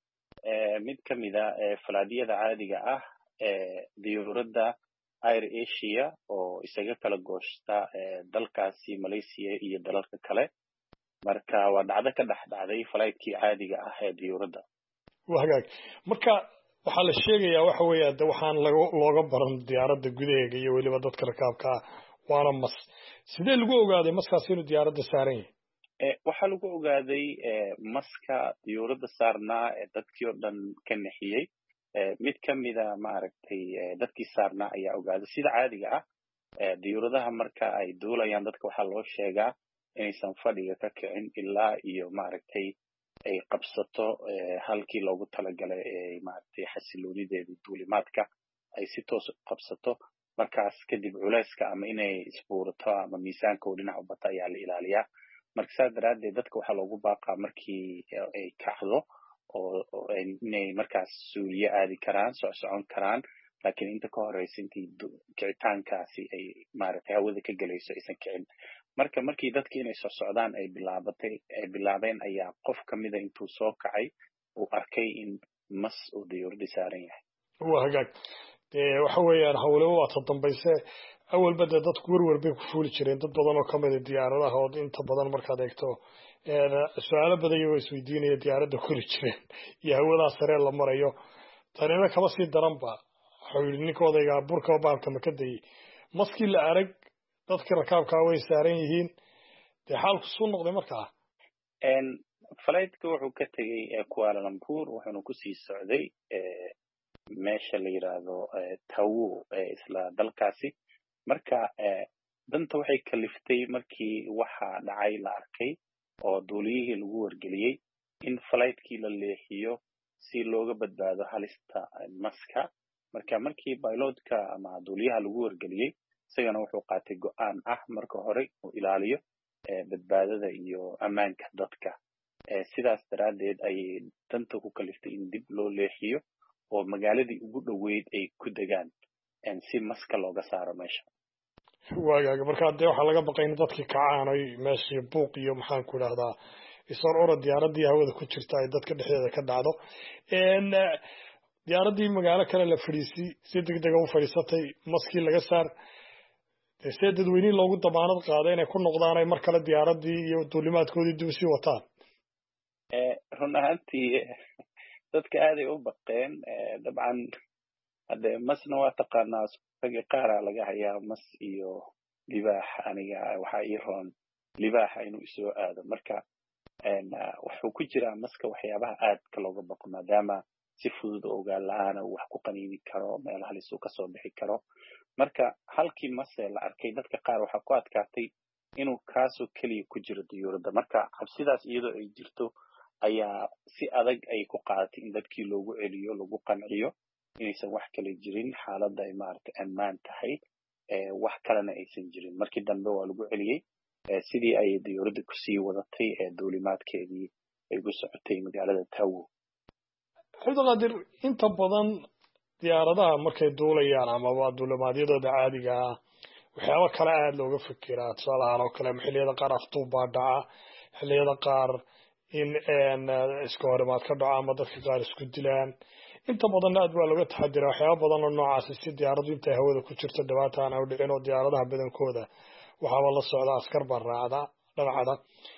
mid ka mid a falaadiyada caadiga ah ee diyuuradda air asia oo isaga kala gooshta dalkaasi Malaysia iyo dalalka kale marka waa dhacdo ka dhex dhacday falaydkii caadiga ah ee diyuuradda waa hagaag marka waxaa la sheegayaa waxa weeye de waxaan looga baran diyaaradda gudaheega iyo weliba dadka rakaabka ah waana mas sidee lagu ogaaday maskaasi inuu diyaaradda saaran yahay waxaa lagu ogaaday maska diyuuradda saarnaa ee dadkii oo dhan ka nixiyey mid ka mida maaragtay dadkii saarnaa ayaa ogaaday sida caadiga ah diyuuradaha marka ay duulayaan dadka waxaa loo sheegaa inaysan fadhiga ka kicin ilaa iyo maaragtay ay qabsato halkii loogu talagalay ee maaragtay xasiloonideeda duulimaadka ay si toos u qabsato markaas kadib culayska ama inay isbuurato ama miisaanka oo dhinac u bata ayaa la ilaaliyaa marka saa daraaddeed dadka waxaa loogu baaqaa markii ay kacdo oo inay markaas suuliye aadi karaan socsocon karaan laakiin inta ka horeysa intii kicitaankaasi ay maaragtay hawada ka gelayso aysan kicin marka markii dadkii inay soo socdaan ay bilaabatay ay bilaabeen ayaa qof ka mida intuu soo kacay uu arkay in mas uu diyuurada saaran yahay waa hagaag dee waxa weeyaan hawlaba waa ta dambayse awalba dee dadku werwer bay ku fuuli jireen dad badan oo kamida diyaaradaha oo inta badan markaad eegto su-aalo badan iyagoo isweydiinaya diyaaradda kori jireen iyo hawadaa saree la marayo tanina kaba sii daranba waxau yidhi ninka odaygaa burkaba baalka maka dayey maskii la arag dadkii rakaabkaa way saaran yihiin dee xaalku suu noqday markaa falaytka wuxuu ka tegey kuala lumpur wuxuuna kusii socday meesha la yidhaahdo tawo isla dalkaasi marka danta waxay kaliftay markii waxa dhacay la arkay oo duuliyihii lagu wargeliyey in falaytkii la leexiyo si looga badbaado halista maska marka markii pilotka ama duuliyaha lagu wargeliyey isagana wuxuu qaatay go-aan ah marka hore uu ilaaliyo badbaadada iyo ammaanka dadka sidaas daraaddeed ayay danta ku kaliftay in dib loo leexiyo oo magaaladii ugu dhoweyd ay ku degaan si maska looga saaro meesha waagaaga markaa dee waxaa laga baqay in dadkii kacaan oy meeshii buuq iyo maxaan ku idhahdaa isor ora diyaaraddii hawada ku jirta ay dadka dhexdeeda ka dhacdo diyaaraddii magaalo kale la fadhiisay si deg dega u fadhiisatay maskii laga saar dee see dadweynihii loogu damaanad qaaday inay ku noqdaan ay mar kale diyaaraddii iyo duulimaadkoodii dib usii wataan run ahaantii dadka aaday u baqeen dabcan hadde masna waa taqaanaa ragga qaara laga hayaa mas iyo libaax aniga waxaa ii roon libaaxa inuu isoo aado marka wuxuu ku jiraa maska waxyaabaha aadka looga baqo maadaama si fudud oo ogaan la-aana uu wax ku qaniini karo meel halis uu kasoo bixi karo marka halkii mase la arkay dadka qaar waxaa ku adkaatay inuu kaasoo keliya ku jiro diyuuradda marka cabsidaas iyadoo ay jirto ayaa si adag ay ku qaadatay in dadkii loogu celiyo lagu qanciyo inaysan wax kale jirin xaaladda ay maaragtay ammaan tahay wax kalena aysan jirin markii dambe waa lagu celiyey sidii ay diyuuradda kusii wadatay duulimaadkeedii ay ku socotay magaalada tawo cabdiqaadir inta badan diyaaradaha markay duulayaan amaba duulimaadyadooda caadiga ah waxyaaba kale aada looga fikiraa tusaalahaan oo kale xilliyada qaar afduub baa dhaca xilliyada qaar in iska horimaad ka dhaco ama dadka qaar isku dilaan inta badanna aad baa looga taxadira waxyaaba badan oo noocaasi si diyaaraddu intay hawada ku jirto dhibaata aan u dhicin oo diyaaradaha badankooda waxaaba la socda askar baa raacda dhanacda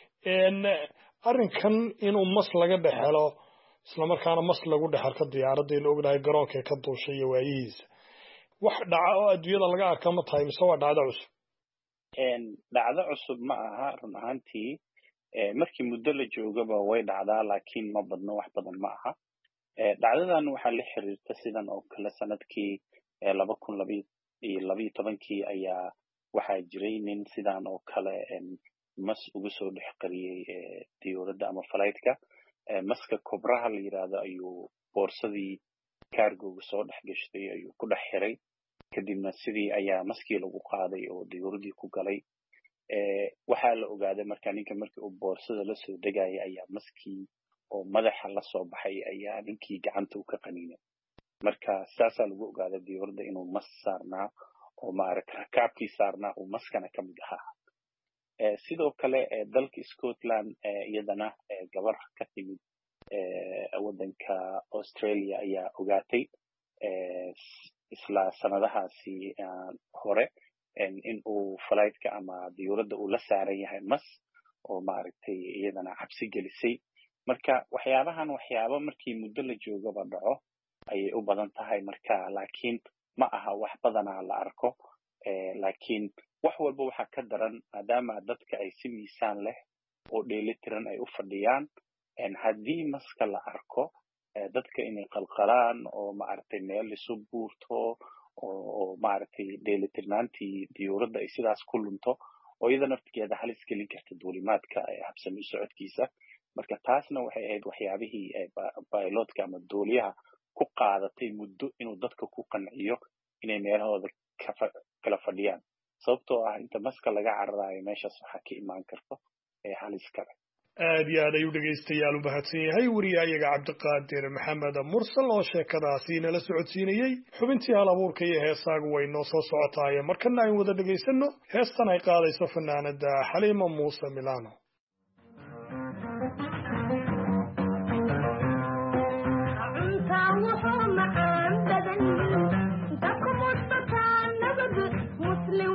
arrinkan inuu mas laga dhex helo islamarkaana mas lagu dhex arko diyaaradda la ognahay garoonka ka duushay iyo waayihiisa wax dhaca oo adduunyada laga arka ma tahay mise waa dhacdo cusub dhacdo cusub ma aha run ahaantii markii muddo la joogaba way dhacdaa laakiin ma badno wax badan ma aha dhacdadan waxaa la xiriirta sidan oo kale sanadkii laba kun iyo labayo tobankii ayaa waxaa jiray nin sidan oo kale mas ugu soo dhex qariyey diyuuradda ama falaytka maska kobraha la yidhaahdo ayuu boorsadii kaargooga soo dhex gashtay ayuu ku dhex xiray kadibna sidii ayaa maskii lagu qaaday oo diyuuradii ku galay waxaa la ogaaday marka ninka markii uu boorsada la soo degayay ayaa maskii oo madaxa la soo baxay ayaa ninkii gacanta u ka qaniinay marka saasaa lagu ogaaday diyuuradda inuu mas saarnaa oo maaragta rakaabkii saarnaa uu maskana ka mid ahaa sidoo kale dalka Scotland iyadana gabar ka timid waddanka Australia ayaa ogaatay isla sanadahaasi hore in uu falaytka ama diyuuradda uu la saaran yahay mas oo maaragtay iyadana cabsi gelisay marka waxyaabahan waxyaabo markii muddo la joogaba dhaco ayay u badan tahay marka laakiin ma aha wax badanaa la arko laakiin wax walba waxaa ka daran maadaama dadka ay si miisaan leh oo dheelitiran ay u fadhiyaan haddii maska la arko dadka inay qalqalaan oo maaragtay meel isu buurto oo maaragtay dheelitirnaantii diyuuradda ay sidaas ku lunto oo iyada naftigeeda halis gelin karta duulimaadka habsami socodkiisa marka taasna waxay ahayd waxyaabihii pilotka ama duuliyaha ku qaadatay muddo inuu dadka ku qanciyo inay meelahooda kala fadhiyaan sababtoo ah inta maska laga cararayo meeshaas waxaa ka imaan karto halis kale aad iyo aad ayuu dhegaystayaal u mahadsan yahay wariyahayaga cabdiqaadir maxamed mursal oo sheekadaasi nala socodsiinayey xubintii hal abuurka iyo heesaagu way noo soo socotaaye markana aynu wada dhegaysanno heestan ay qaadayso fanaanada xaliima muuse milano muslim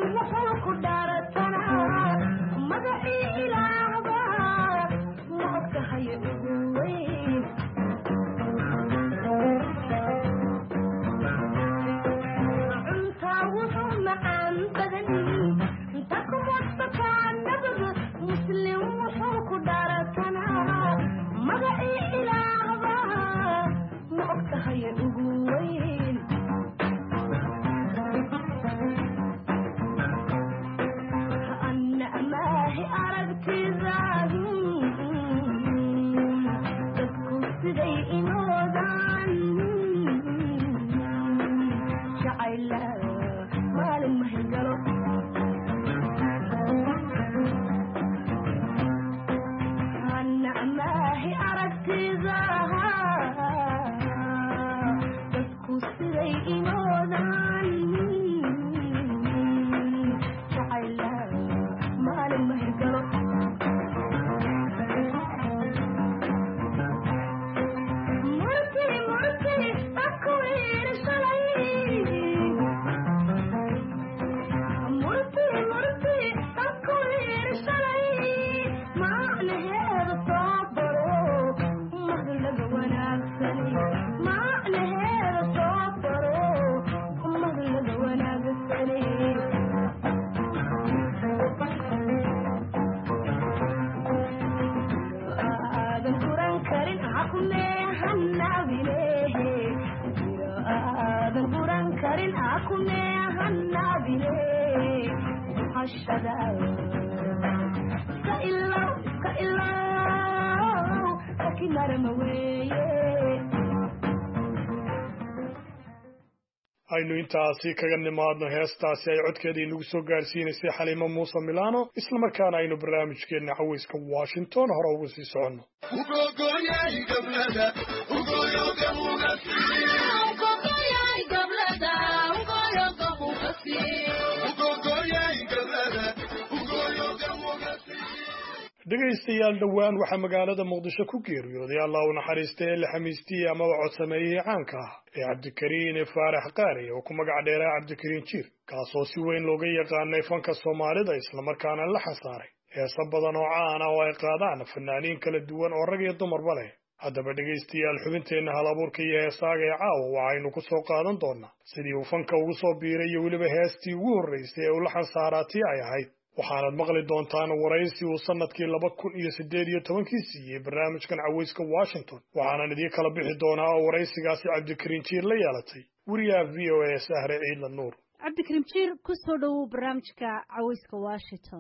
aynu intaasi kaga nimaadno heestaasi ay codkeeda inagu soo gaarsiinaysay xaliimo muuse milano isla markaana aynu barnaamijkeena cawayska washington hore uga sii soconno dhegaystayaal dhowaan waxaa magaalada muqdisho ku geeriyooday allah u naxariista ee la xamiistiyey amaba codsameeyey caanka ah ee cabdikariin faarax qaari oo ku magac dheeraa cabdikariin jiir kaasoo si weyn looga yaqaanay fanka soomaalida islamarkaana la xasaaray heesa badan oo caan ah oo ay qaadaan fanaaniin kala duwan oo rag iyo dumarba leh haddaba dhegaystayaal xubinteenna hal abuurka iyo heesaaga ee caawa waxaynu ku soo qaadan doonaa sidii uu fanka ugu soo biiray iyo weliba heestii ugu horraysay ee uu la xasaaraatii ay ahayd waxaanad maqli doontaan waraysi uu sanadkii laba kun iyo siddeed iyo tobankii siiyey barnaamijkan cawayska washington waxaanan idiin kala bixi doonaa oo waraysigaasi cabdikariin jiir la yeelatay wariyaha v o a sahre ciidla nuur cabdikariim jiir ku soo dhowow barnaamijka cawayska washington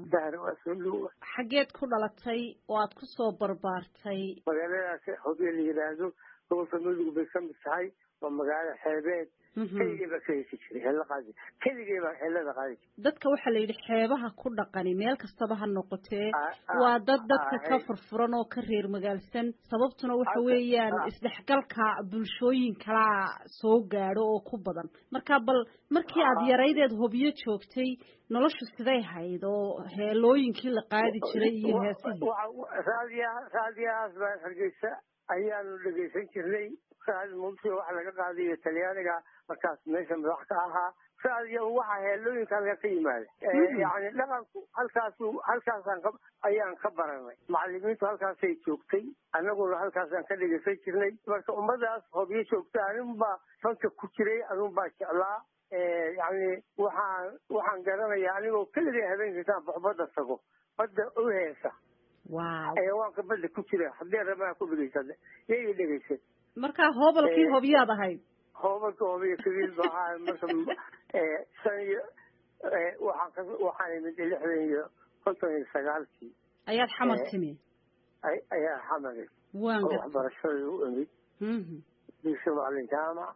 xaggeed ku dhalatay oo aad ku soo barbaartay magaaladaas hobyo la yidhaahdo gobolka mudug bay ka mid tahay waa magaalo xeebeed keligay baa ka hesi jiray hella qaadi keligay baa hellada qaadi dadka waxaa la yidhi xeebaha ku dhaqani meel kastaba ha noqotee waa dad dadka ka furfuran oo ka reer magaalsan sababtuna waxa weeyaan isdhexgalka bulshooyin kalaa soo gaadho oo ku badan marka bal markii aad yaraydeed hobyo joogtay noloshu siday hayd oo heelooyinkii la qaadi jiray iyo heesihii raadiya raadiyahaas baa hargeysa ayaanu dhegaysan jirnay raadi muqdisho waxa laga qaadayo talyaaniga markaas meesha madax ka ahaa raadiya waxa heelooyinka halka ka yimaada yani dhaqanku halkaasu halkaasaan ka ayaan ka baranay macallimiintu halkaasay joogtay annaguna halkaasaan ka dhegaysan jirnay marka ummadaas hobyo joogta aninbaa fanka ku jiray anunbaa jeclaa yani waxaan waxaan garanayaa anigoo keligay habeenkiisaan baxbadda tago badda u heesa ayawaanka badda ku jira haddii ramaa ku dhegaysada yay dhegaysan markaa hoobalkii hobyaad ahayd hoobalka hobyo kabiil ba ahaa marka san iyo waxaan ka waxaan imid lixdan iyo konton iyo sagaalkii ayaad xamar timi ayaa xamaray waan gartay waxbarashadii u imid dugsi macalin jaamac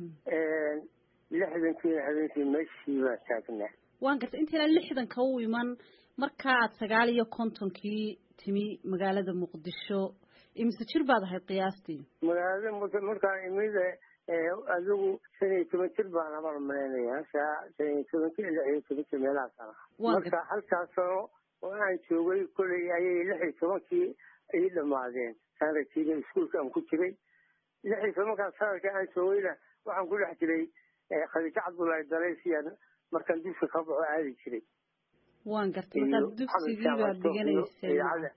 lixdankiina habeenkii meeshii baa taagnaa waan gartay intaina lixdanka u iman marka aad sagaal iyo kontonkii timi magaalada muqdisho imise jir baad ahayd qiyaastii magaalada markaan imid adigu shan iyo toban jir baan amal malaynayaa saa shan iyo tobankii lix iyo tobankii meelahaasaan aha marka halkaas sano oo aan joogay koley ayay lix iyo tobankii ay dhamaadeen sanadkiina iskuolka aan ku jiray lix iyo tobankaan sanadka aan joogayna waxaan ku dhex jiray khadiijo cabdullaahi dalaysiyaan markaan dugsi ka baxo aadi jiray waan gartay markaad dugsigii baad dhiganaysay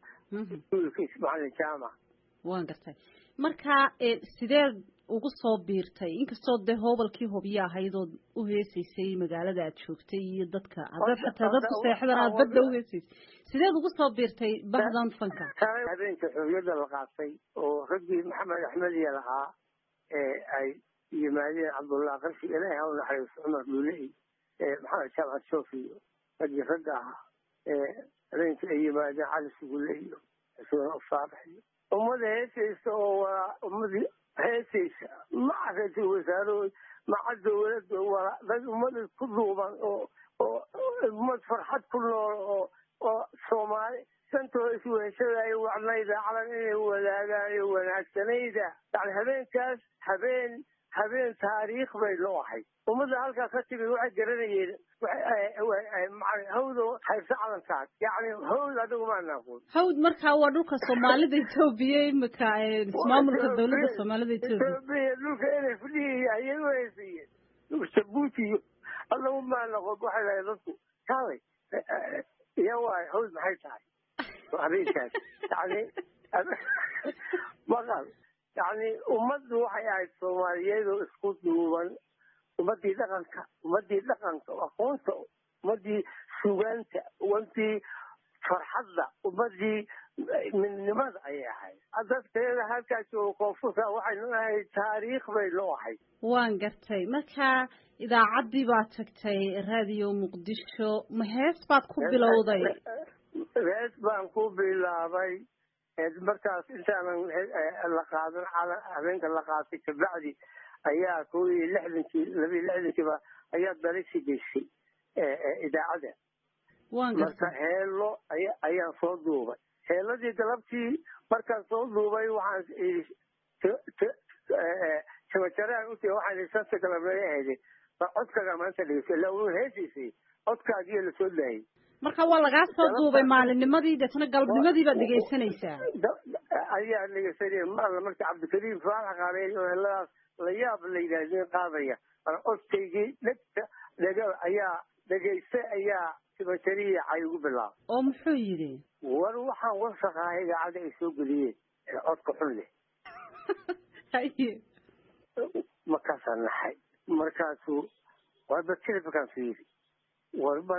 macalin jaamac waan gartay marka sideed ugu soo biirtay inkastoo dee hoobalkii hobyo ahayd ood u heesaysay magaalada aad joogtay iyo dadka haddaad xataa dadku seexdan aad badda u heesaysay sideed ugu soo biirtay bahdan fanka habeenka xorriyadda la qaatay oo raggii maxamed axmed iyo lahaa ee ay yimaadeen cabdullah qarshi ilaahi ha u naxariisto cumar dhuuley maxamed jaamac joofi iyo raggii ragga ahaa habeenkii ay yimaadeen cali sugulle iyo xuseen faarax iyo ummada heesaysa oo waa ummadii heesaysa maca ra-iisul wasaarahood maca dawladda waa dad ummada ku duuban oo oo ummad farxad ku nool oo oo soomaali santoo isweheshadayo wacnayda calan inay wadaagaan iyo wanaagsanayda yani habeenkaas habeen habeen taariikh bay loo ahayd ummadda halkaa ka timid waxay garanayeen hawdo haybsa calankaas yani hawd adigu maana aqoon hawd markaa waa dhulka soomaalida etoobiya imika ismaamulka dawladda soomaalida etoobiya dhulka n f d ayay u heesayeen dhulka jabuuti iyo adagu maana aqoon waxay lahayd dadku kaalay iya waay hawd maxay tahay habeenkaas yani maqal yani ummaddu waxay ahayd soomaaliyeedoo isku duuban ummadii dhaqanka ummadii dhaqanka aqoonta ummadii sugaanta ummadii farxadda ummadii midnimada ayay ahayd dadkeeda halkaas oo koonfurta waxaynu ahayd taariikh bay loo ahayd waan gartay marka idaacaddii baad tagtay raadiyo muqdisho ma hees baad ku bilowday hees baan ku bilaabay markaas intaanan la qaadan habeenka la qaatay kabacdi ayaa kow iyo lixdankii laba iyo lixdankiiba ayaa darisi geysay idaacadda marka heelo ayaan soo duubay heeladii galabtii markaan soo duubay waxaan jabajaraan u tihi waxaan santa galabnaya ahayday ba codkaaga maanta dhegeysa ilaa uu heesiisay codkaagiyo lasoo daayay marka waa lagaa soo duubay maalinnimadii deetna galabnimadii baad dhegaysanaysaa ayaa dhegeysanaya maala marka cabdikariim faalax qaabeey oo heladaas la yaab la yidhaahdeen qaadaya codkaygii dhegta dhega ayaa dhegeysta ayaa jabajariya cay ugu bilaabay oo muxuu yidhi war waxaan wasaqaha idaacadda ay soo geliyeen codka xun leh markaasaan naxay markaasuu warba telefonkaan fiiri warba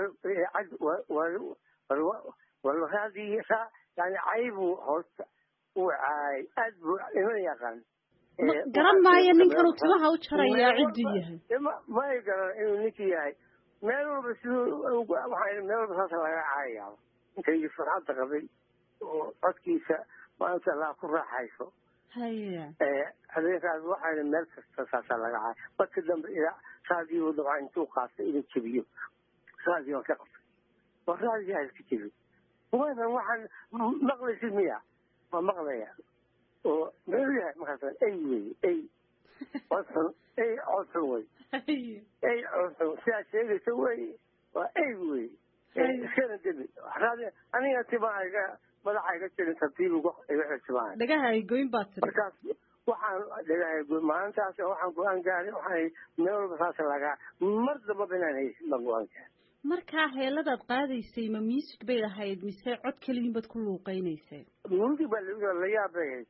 warraadii yani caybu hoosta uu caay aad buu iman yaqaan garan maayo ninkan uu timaha u jarayaa cidduu yahay may garan inuu ninkii yahay meel walba siduu waxaa meel walba saasa laga caayayaaba intaygii farxadda qabay oo codkiisa maanta laa ku raaxayso habeenkaas waxayna meel kasta saasaa laga caaya marka dambe ilaa raadiyo dabcan intuu qaatay inuu jebiyo raadiyo ka qabtay oo raadiyo iska jebiyo waadan waxaan maqlaysid miya ma maqlaya oo meel yahay markaas ay wey ay cod xun ay cod xun wey ay cod xun sidaa sheegaysa wey waa ay wey iskana debi raadiyo aniga timahayga madaxayga jirin tartiib iga xirtimaaya dhagaha ay goyn baad tiri markaas waxaan dhagaha goyn maalintaas waxaan go-aan gaaray waxaan meel walba saas lagaa mar damba inaan haysin baan go-aan gaaray markaa heeladaad qaadaysay ma music bay ahayd mise cod keliyin baad ku luuqeynaysay music baa lagu la yaab bay ahayd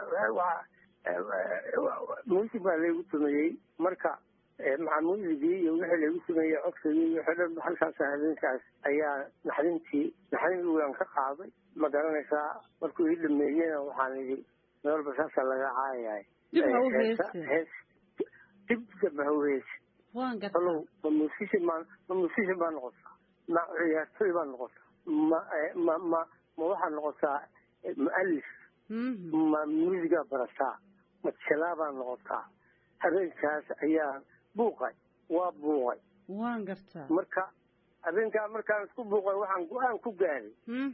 music baa lagu sameeyey marka macamuuligii iyo wixii lagu sameeyey codkagii iyo wixii dhan halkaas habeenkaas ayaa naxdintii naxdintii waan ka qaaday ma garanaysaa markuu ii dhameeyena waxaan idhi meel walba saasa laga caayahay dib damba hawheesi alow ma musician baa ma musician baa noqotaa ma ciyaartoy baa noqotaa ma ma ma ma waxaa noqotaa mualif ma musigaa barataa ma jelaa baa noqotaa habeenkaas ayaa buuqay waa buuqay waan gartaa marka habeenkaa markaan isku buuqay waxaan go-aan ku gaaray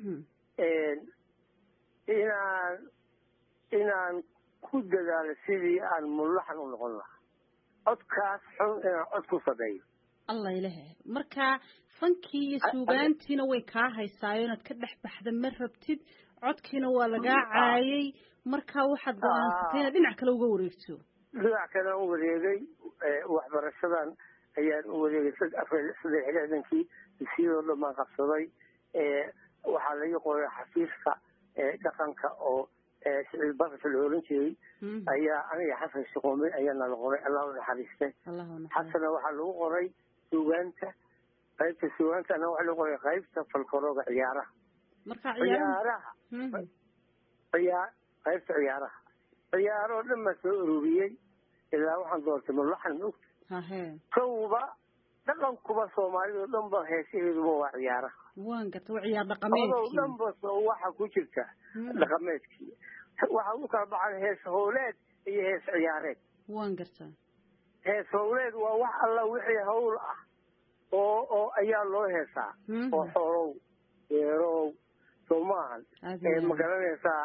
inaan inaan ku dadaalo sidii aan mulaxan u noqon lahaa codkaas xun inaan cod ku sameeyo allah ilahe marka fankii iyo suugaantiina way kaa haysaayo inaad ka dhex baxda ma rabtid codkiina waa lagaa caayay marka waxaad go-aansatay inaad dhinac kale uga wareegto dhinac kale u wareegay waxbarashadan ayaan u wareegay saddex lixdankii dugsiyadoo dhan baan qabsaday waxaa laga qoray xafiiska dhaqanka oo siciid barasha la oran jiray ayaa aniga xasan shaqoomay ayaana la qoray allah u naxariistay xasana waxaa lagu qoray suugaanta qaybta suugaanta ana waxaa lagu qoray qaybta falkorooga ciyaaraha ciyaaraha ciyaa qaybta ciyaaraha ciyaaroo dhan baa soo ururiyey ilaa waxaan doortay mulaxan maogta kowba dhaqankuba soomaalida o dhan ba heesaheeduba waa ciyaaraha waan garta waa ciyaar dhaqameedkii o dhan ba waxa ku jirta dhaqameedkii waxa u kala baxan hees howleed iyo hees ciyaareed waan gartaa hees howleed waa wax alla wixii hawl ah oo oo ayaa loo heesaa oo xoolow beerow soo maahan ma garanaysaa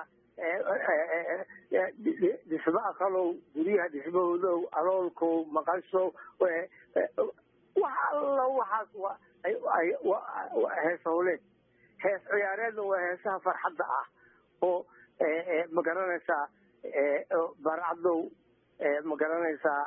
dhisma aqalow guryaha dhismahoodow aloolkow maqashow wax alla waxaas hees howleed hees ciyaareedna waa heesaha farxadda ah oo ma garanaysaa barcaddow ma garanaysaa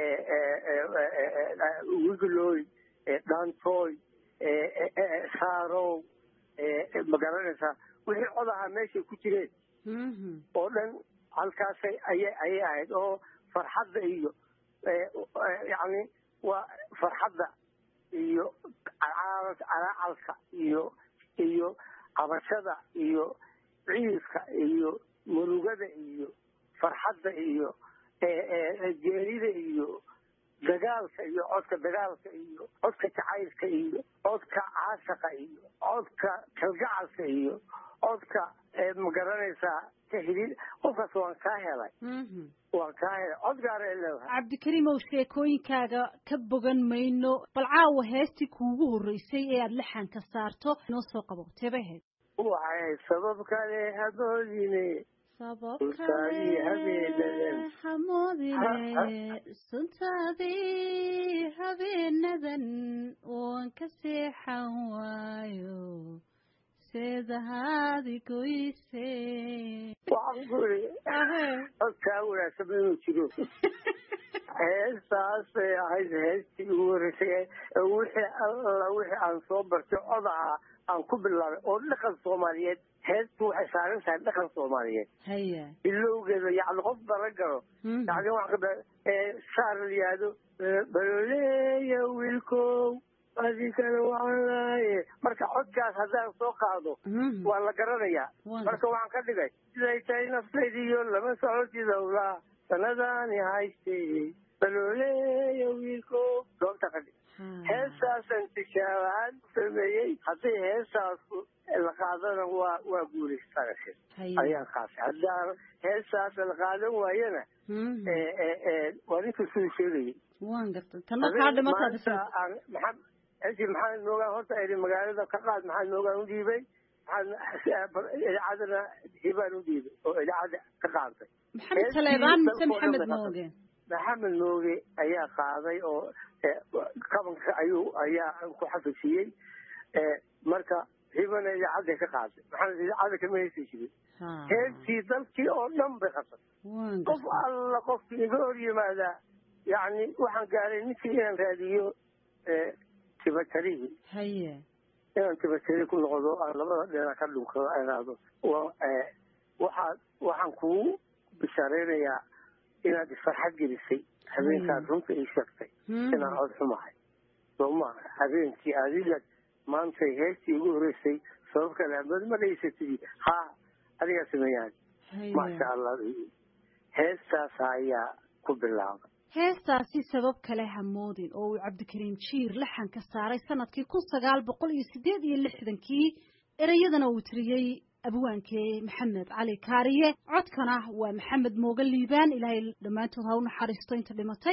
wiglooy dhaantooy saarow ma garanaysaa wixii cod ahaa meeshay ku jireen oo dhan halkaasay aya ayay ahayd oo farxadda iyo yacni waa farxadda iyo calaacalka iyo iyo cabashada iyo ciiska iyo murugada iyo farxadda iyo geerida iyo dagaalka iyo codka dagaalka iyo codka jacaylka iyo codka caashaqa iyo codka kalgacalka iyo codka ma garanaysaa tahliil qofkaas waan kaa helay waan kaa helay cod gaara leedahay. cabdikariimow sheekooyinkaaga ka bogan mayno bal caawa heestii kuugu horreysay ee aada laxanka saarto noo soo qabo teebaheed. waxay sabab kale hamoodine sabab kale hamoodine suntaadii habeenadan waan ka seexan waayo seedahaadi goyse. waxaan ku iri codkaa wanaagsan inuu jiro. heestaasay ahayd heestii ugu horreysay wixii alla wixii aan soo bartay odaha aan ku bilaabay oo dhaqan soomaaliyeed. heestu waxay saaran tahay dhaqan soomaaliyeed. haya bilowgeeda yacni qof bala galo yacni waxa saar la yihahdo baloleeya wiilkow adigana waalaaye marka codkaas haddaan soo qaado waa la garanayaa. marka waxaan ka dhigay siday tahay naftaydiyo lama socotidowlaa sanadaani haystay baloleeya wiilkow goobta ka dhig. heestaasaan tijaabahaan sameeyey haddii heestaas la qaadana waa waa guulaystagashe ayaan qaasay. haddaan heestaas la qaadan waayana waa ninka siduu sheegayay. waan gartay tanna kaa dhimataada maxamed esi maxamed moogaan horta edi magaalada ka qaad maxamed moogaan u dhiibay idaacadana hibaan u dhiibay oo idaacadda ka qaaday. maxamed taleebaan mise maxamed mooge? maxamed mooge ayaa qaaday oo kabanka ayuu ayaa ku xafisiyey. marka hibana idaacadda ka qaaday maxamed idaacadda kama heesi jirin. heestii dalkii oo dhan bay qabsatay. qof alla qofkii iga hor yimaadaa yacni waxaan gaaray ninkii inaan raadiyo tibatarihii haye inaan tibatari ku noqdo aan labada dhinac ka dhunkado aado waxaa waxaan kugu bishaareynayaa inaad farxad gelisay habeenkaad runta ii sheegtay inaan cod xumahay soo maaha. habeenkii adiga maantay heestii ugu horreysay sabab kale amad ma dhaysatidi ha adigaa sameeyaan maasha allah. heestaas ayaa ku bilaabay. heestaasi sabab kale hamoodin oo uu cabdikariim jiir laxanka saaray sanadkii kun sagaal boqol iyo sideed iyo lixdankii ereyadana uu tiriyey abwaankee maxamed cali kaariye. codkana waa maxamed mooge liibaan. ilaahay dhammaantood ha u naxariisto inta dhimatay.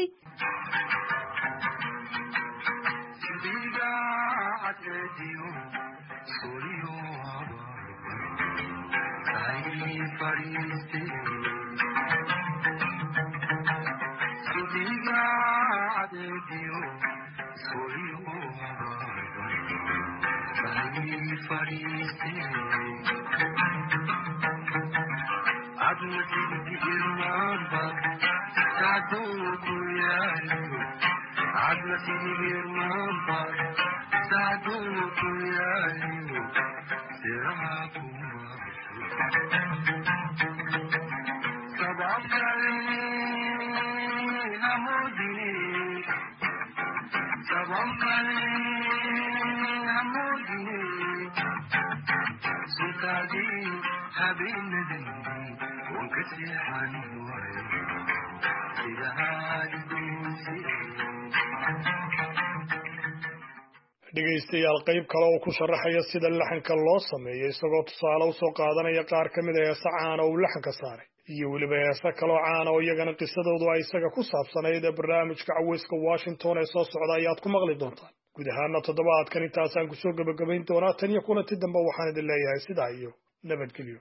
dhegaystayaal qayb kale oo ku sharaxaya sida laxanka loo sameeyo isagoo tusaale usoo qaadanaya qaar ka mid a heese caana uu laxanka saaray iyo weliba heese kaloo caana oo iyagana qisadoodu ay isaga ku saabsanayd ee barnaamijka caweyska washington ee soo socda ayaad ku maqli doontaan. guud ahaana toddobaadkan intaasaan kusoo gebagabayn doonaa tan iyo kulanti dambe waxaan idin leeyahay sidaa iyo nabadgelyo.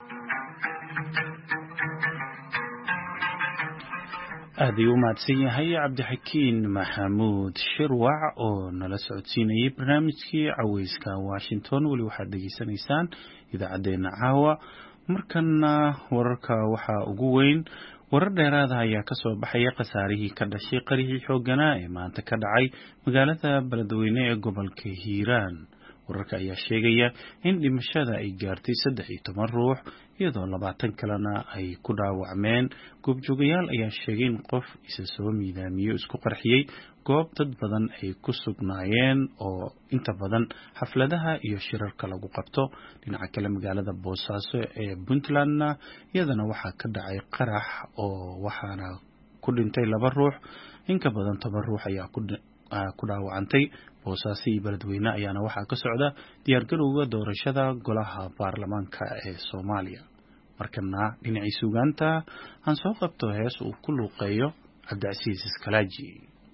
aad ayuu u mahadsan yahay cabdixakiin maxamuud shirwac oo nala socodsiinayay barnaamijkii caweyska washington. weli waxaad dhegaysanaysaan idaacaddeenna caawa. markana wararka waxaa ugu weyn warar dheeraada ayaa ka soo baxaya khasaarihii ka dhashay qarixii xoogganaa ee maanta ka dhacay magaalada beledweyne ee gobolka hiiraan. wararka ayaa sheegaya in dhimashada ay gaartay saddex iyo toban ruux iyadoo labaatan kalena ay ku dhaawacmeen. goobjoogayaal ayaa sheegay in qof isa soo miidaamiyo isku qarxiyey goob dad badan ay ku sugnaayeen oo inta badan xafladaha iyo shirarka lagu qabto. dhinaca kale magaalada boosaaso ee puntlandna iyadana waxaa ka dhacay qarax oo waxaana ku dhintay laba ruux in ka badan toban ruux ayaa ku dhaawacantay. Boosaaso iyo Beledweyne ayaana waxaa ka socda diyaargarowga doorashada golaha baarlamaanka ee Soomaaliya. markana dhinacii suugaanta aan soo qabto hees uu ku luuqeeyo Cabdicasiis Iskalaaji.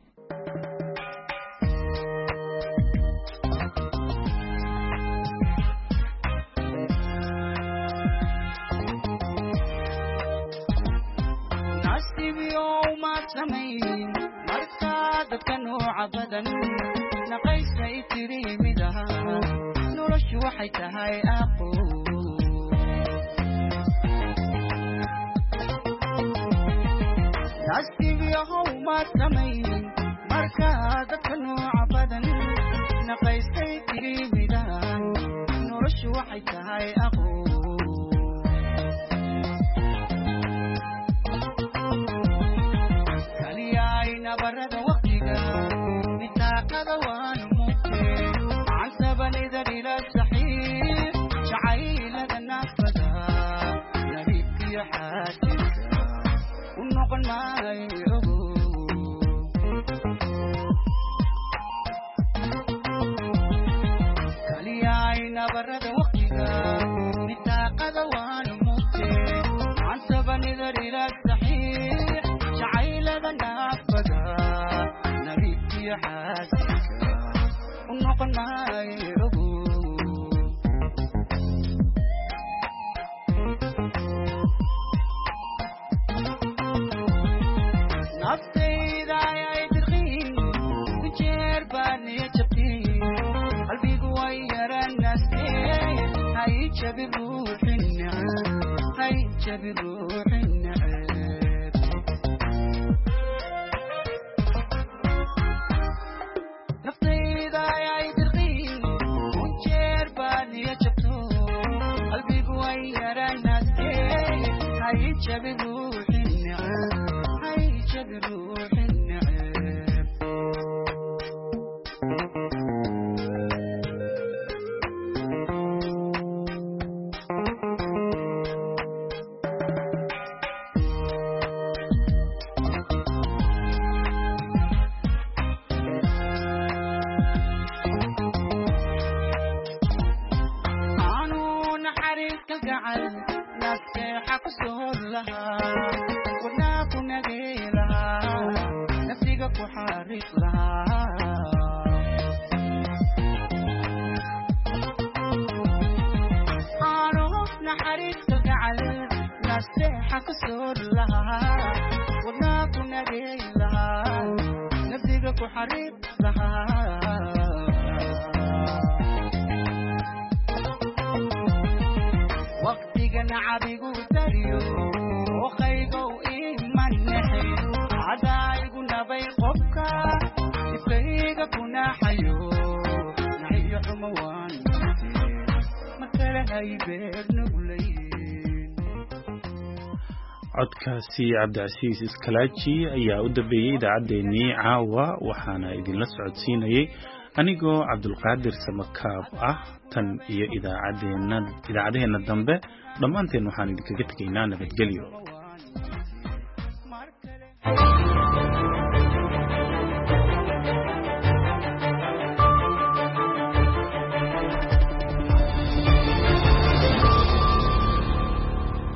codkaasi Cabdicasiis Iskalaaji ayaa u dambeeyay idaacadeennii caawa waxaana idinla socodsiinayay anigoo Cabdulqaadir Samakaab ah tan iyo idaacadeena idaacadeena dambe dhammaanteen waxaan idinkaga tegaynaa nabadgelyo.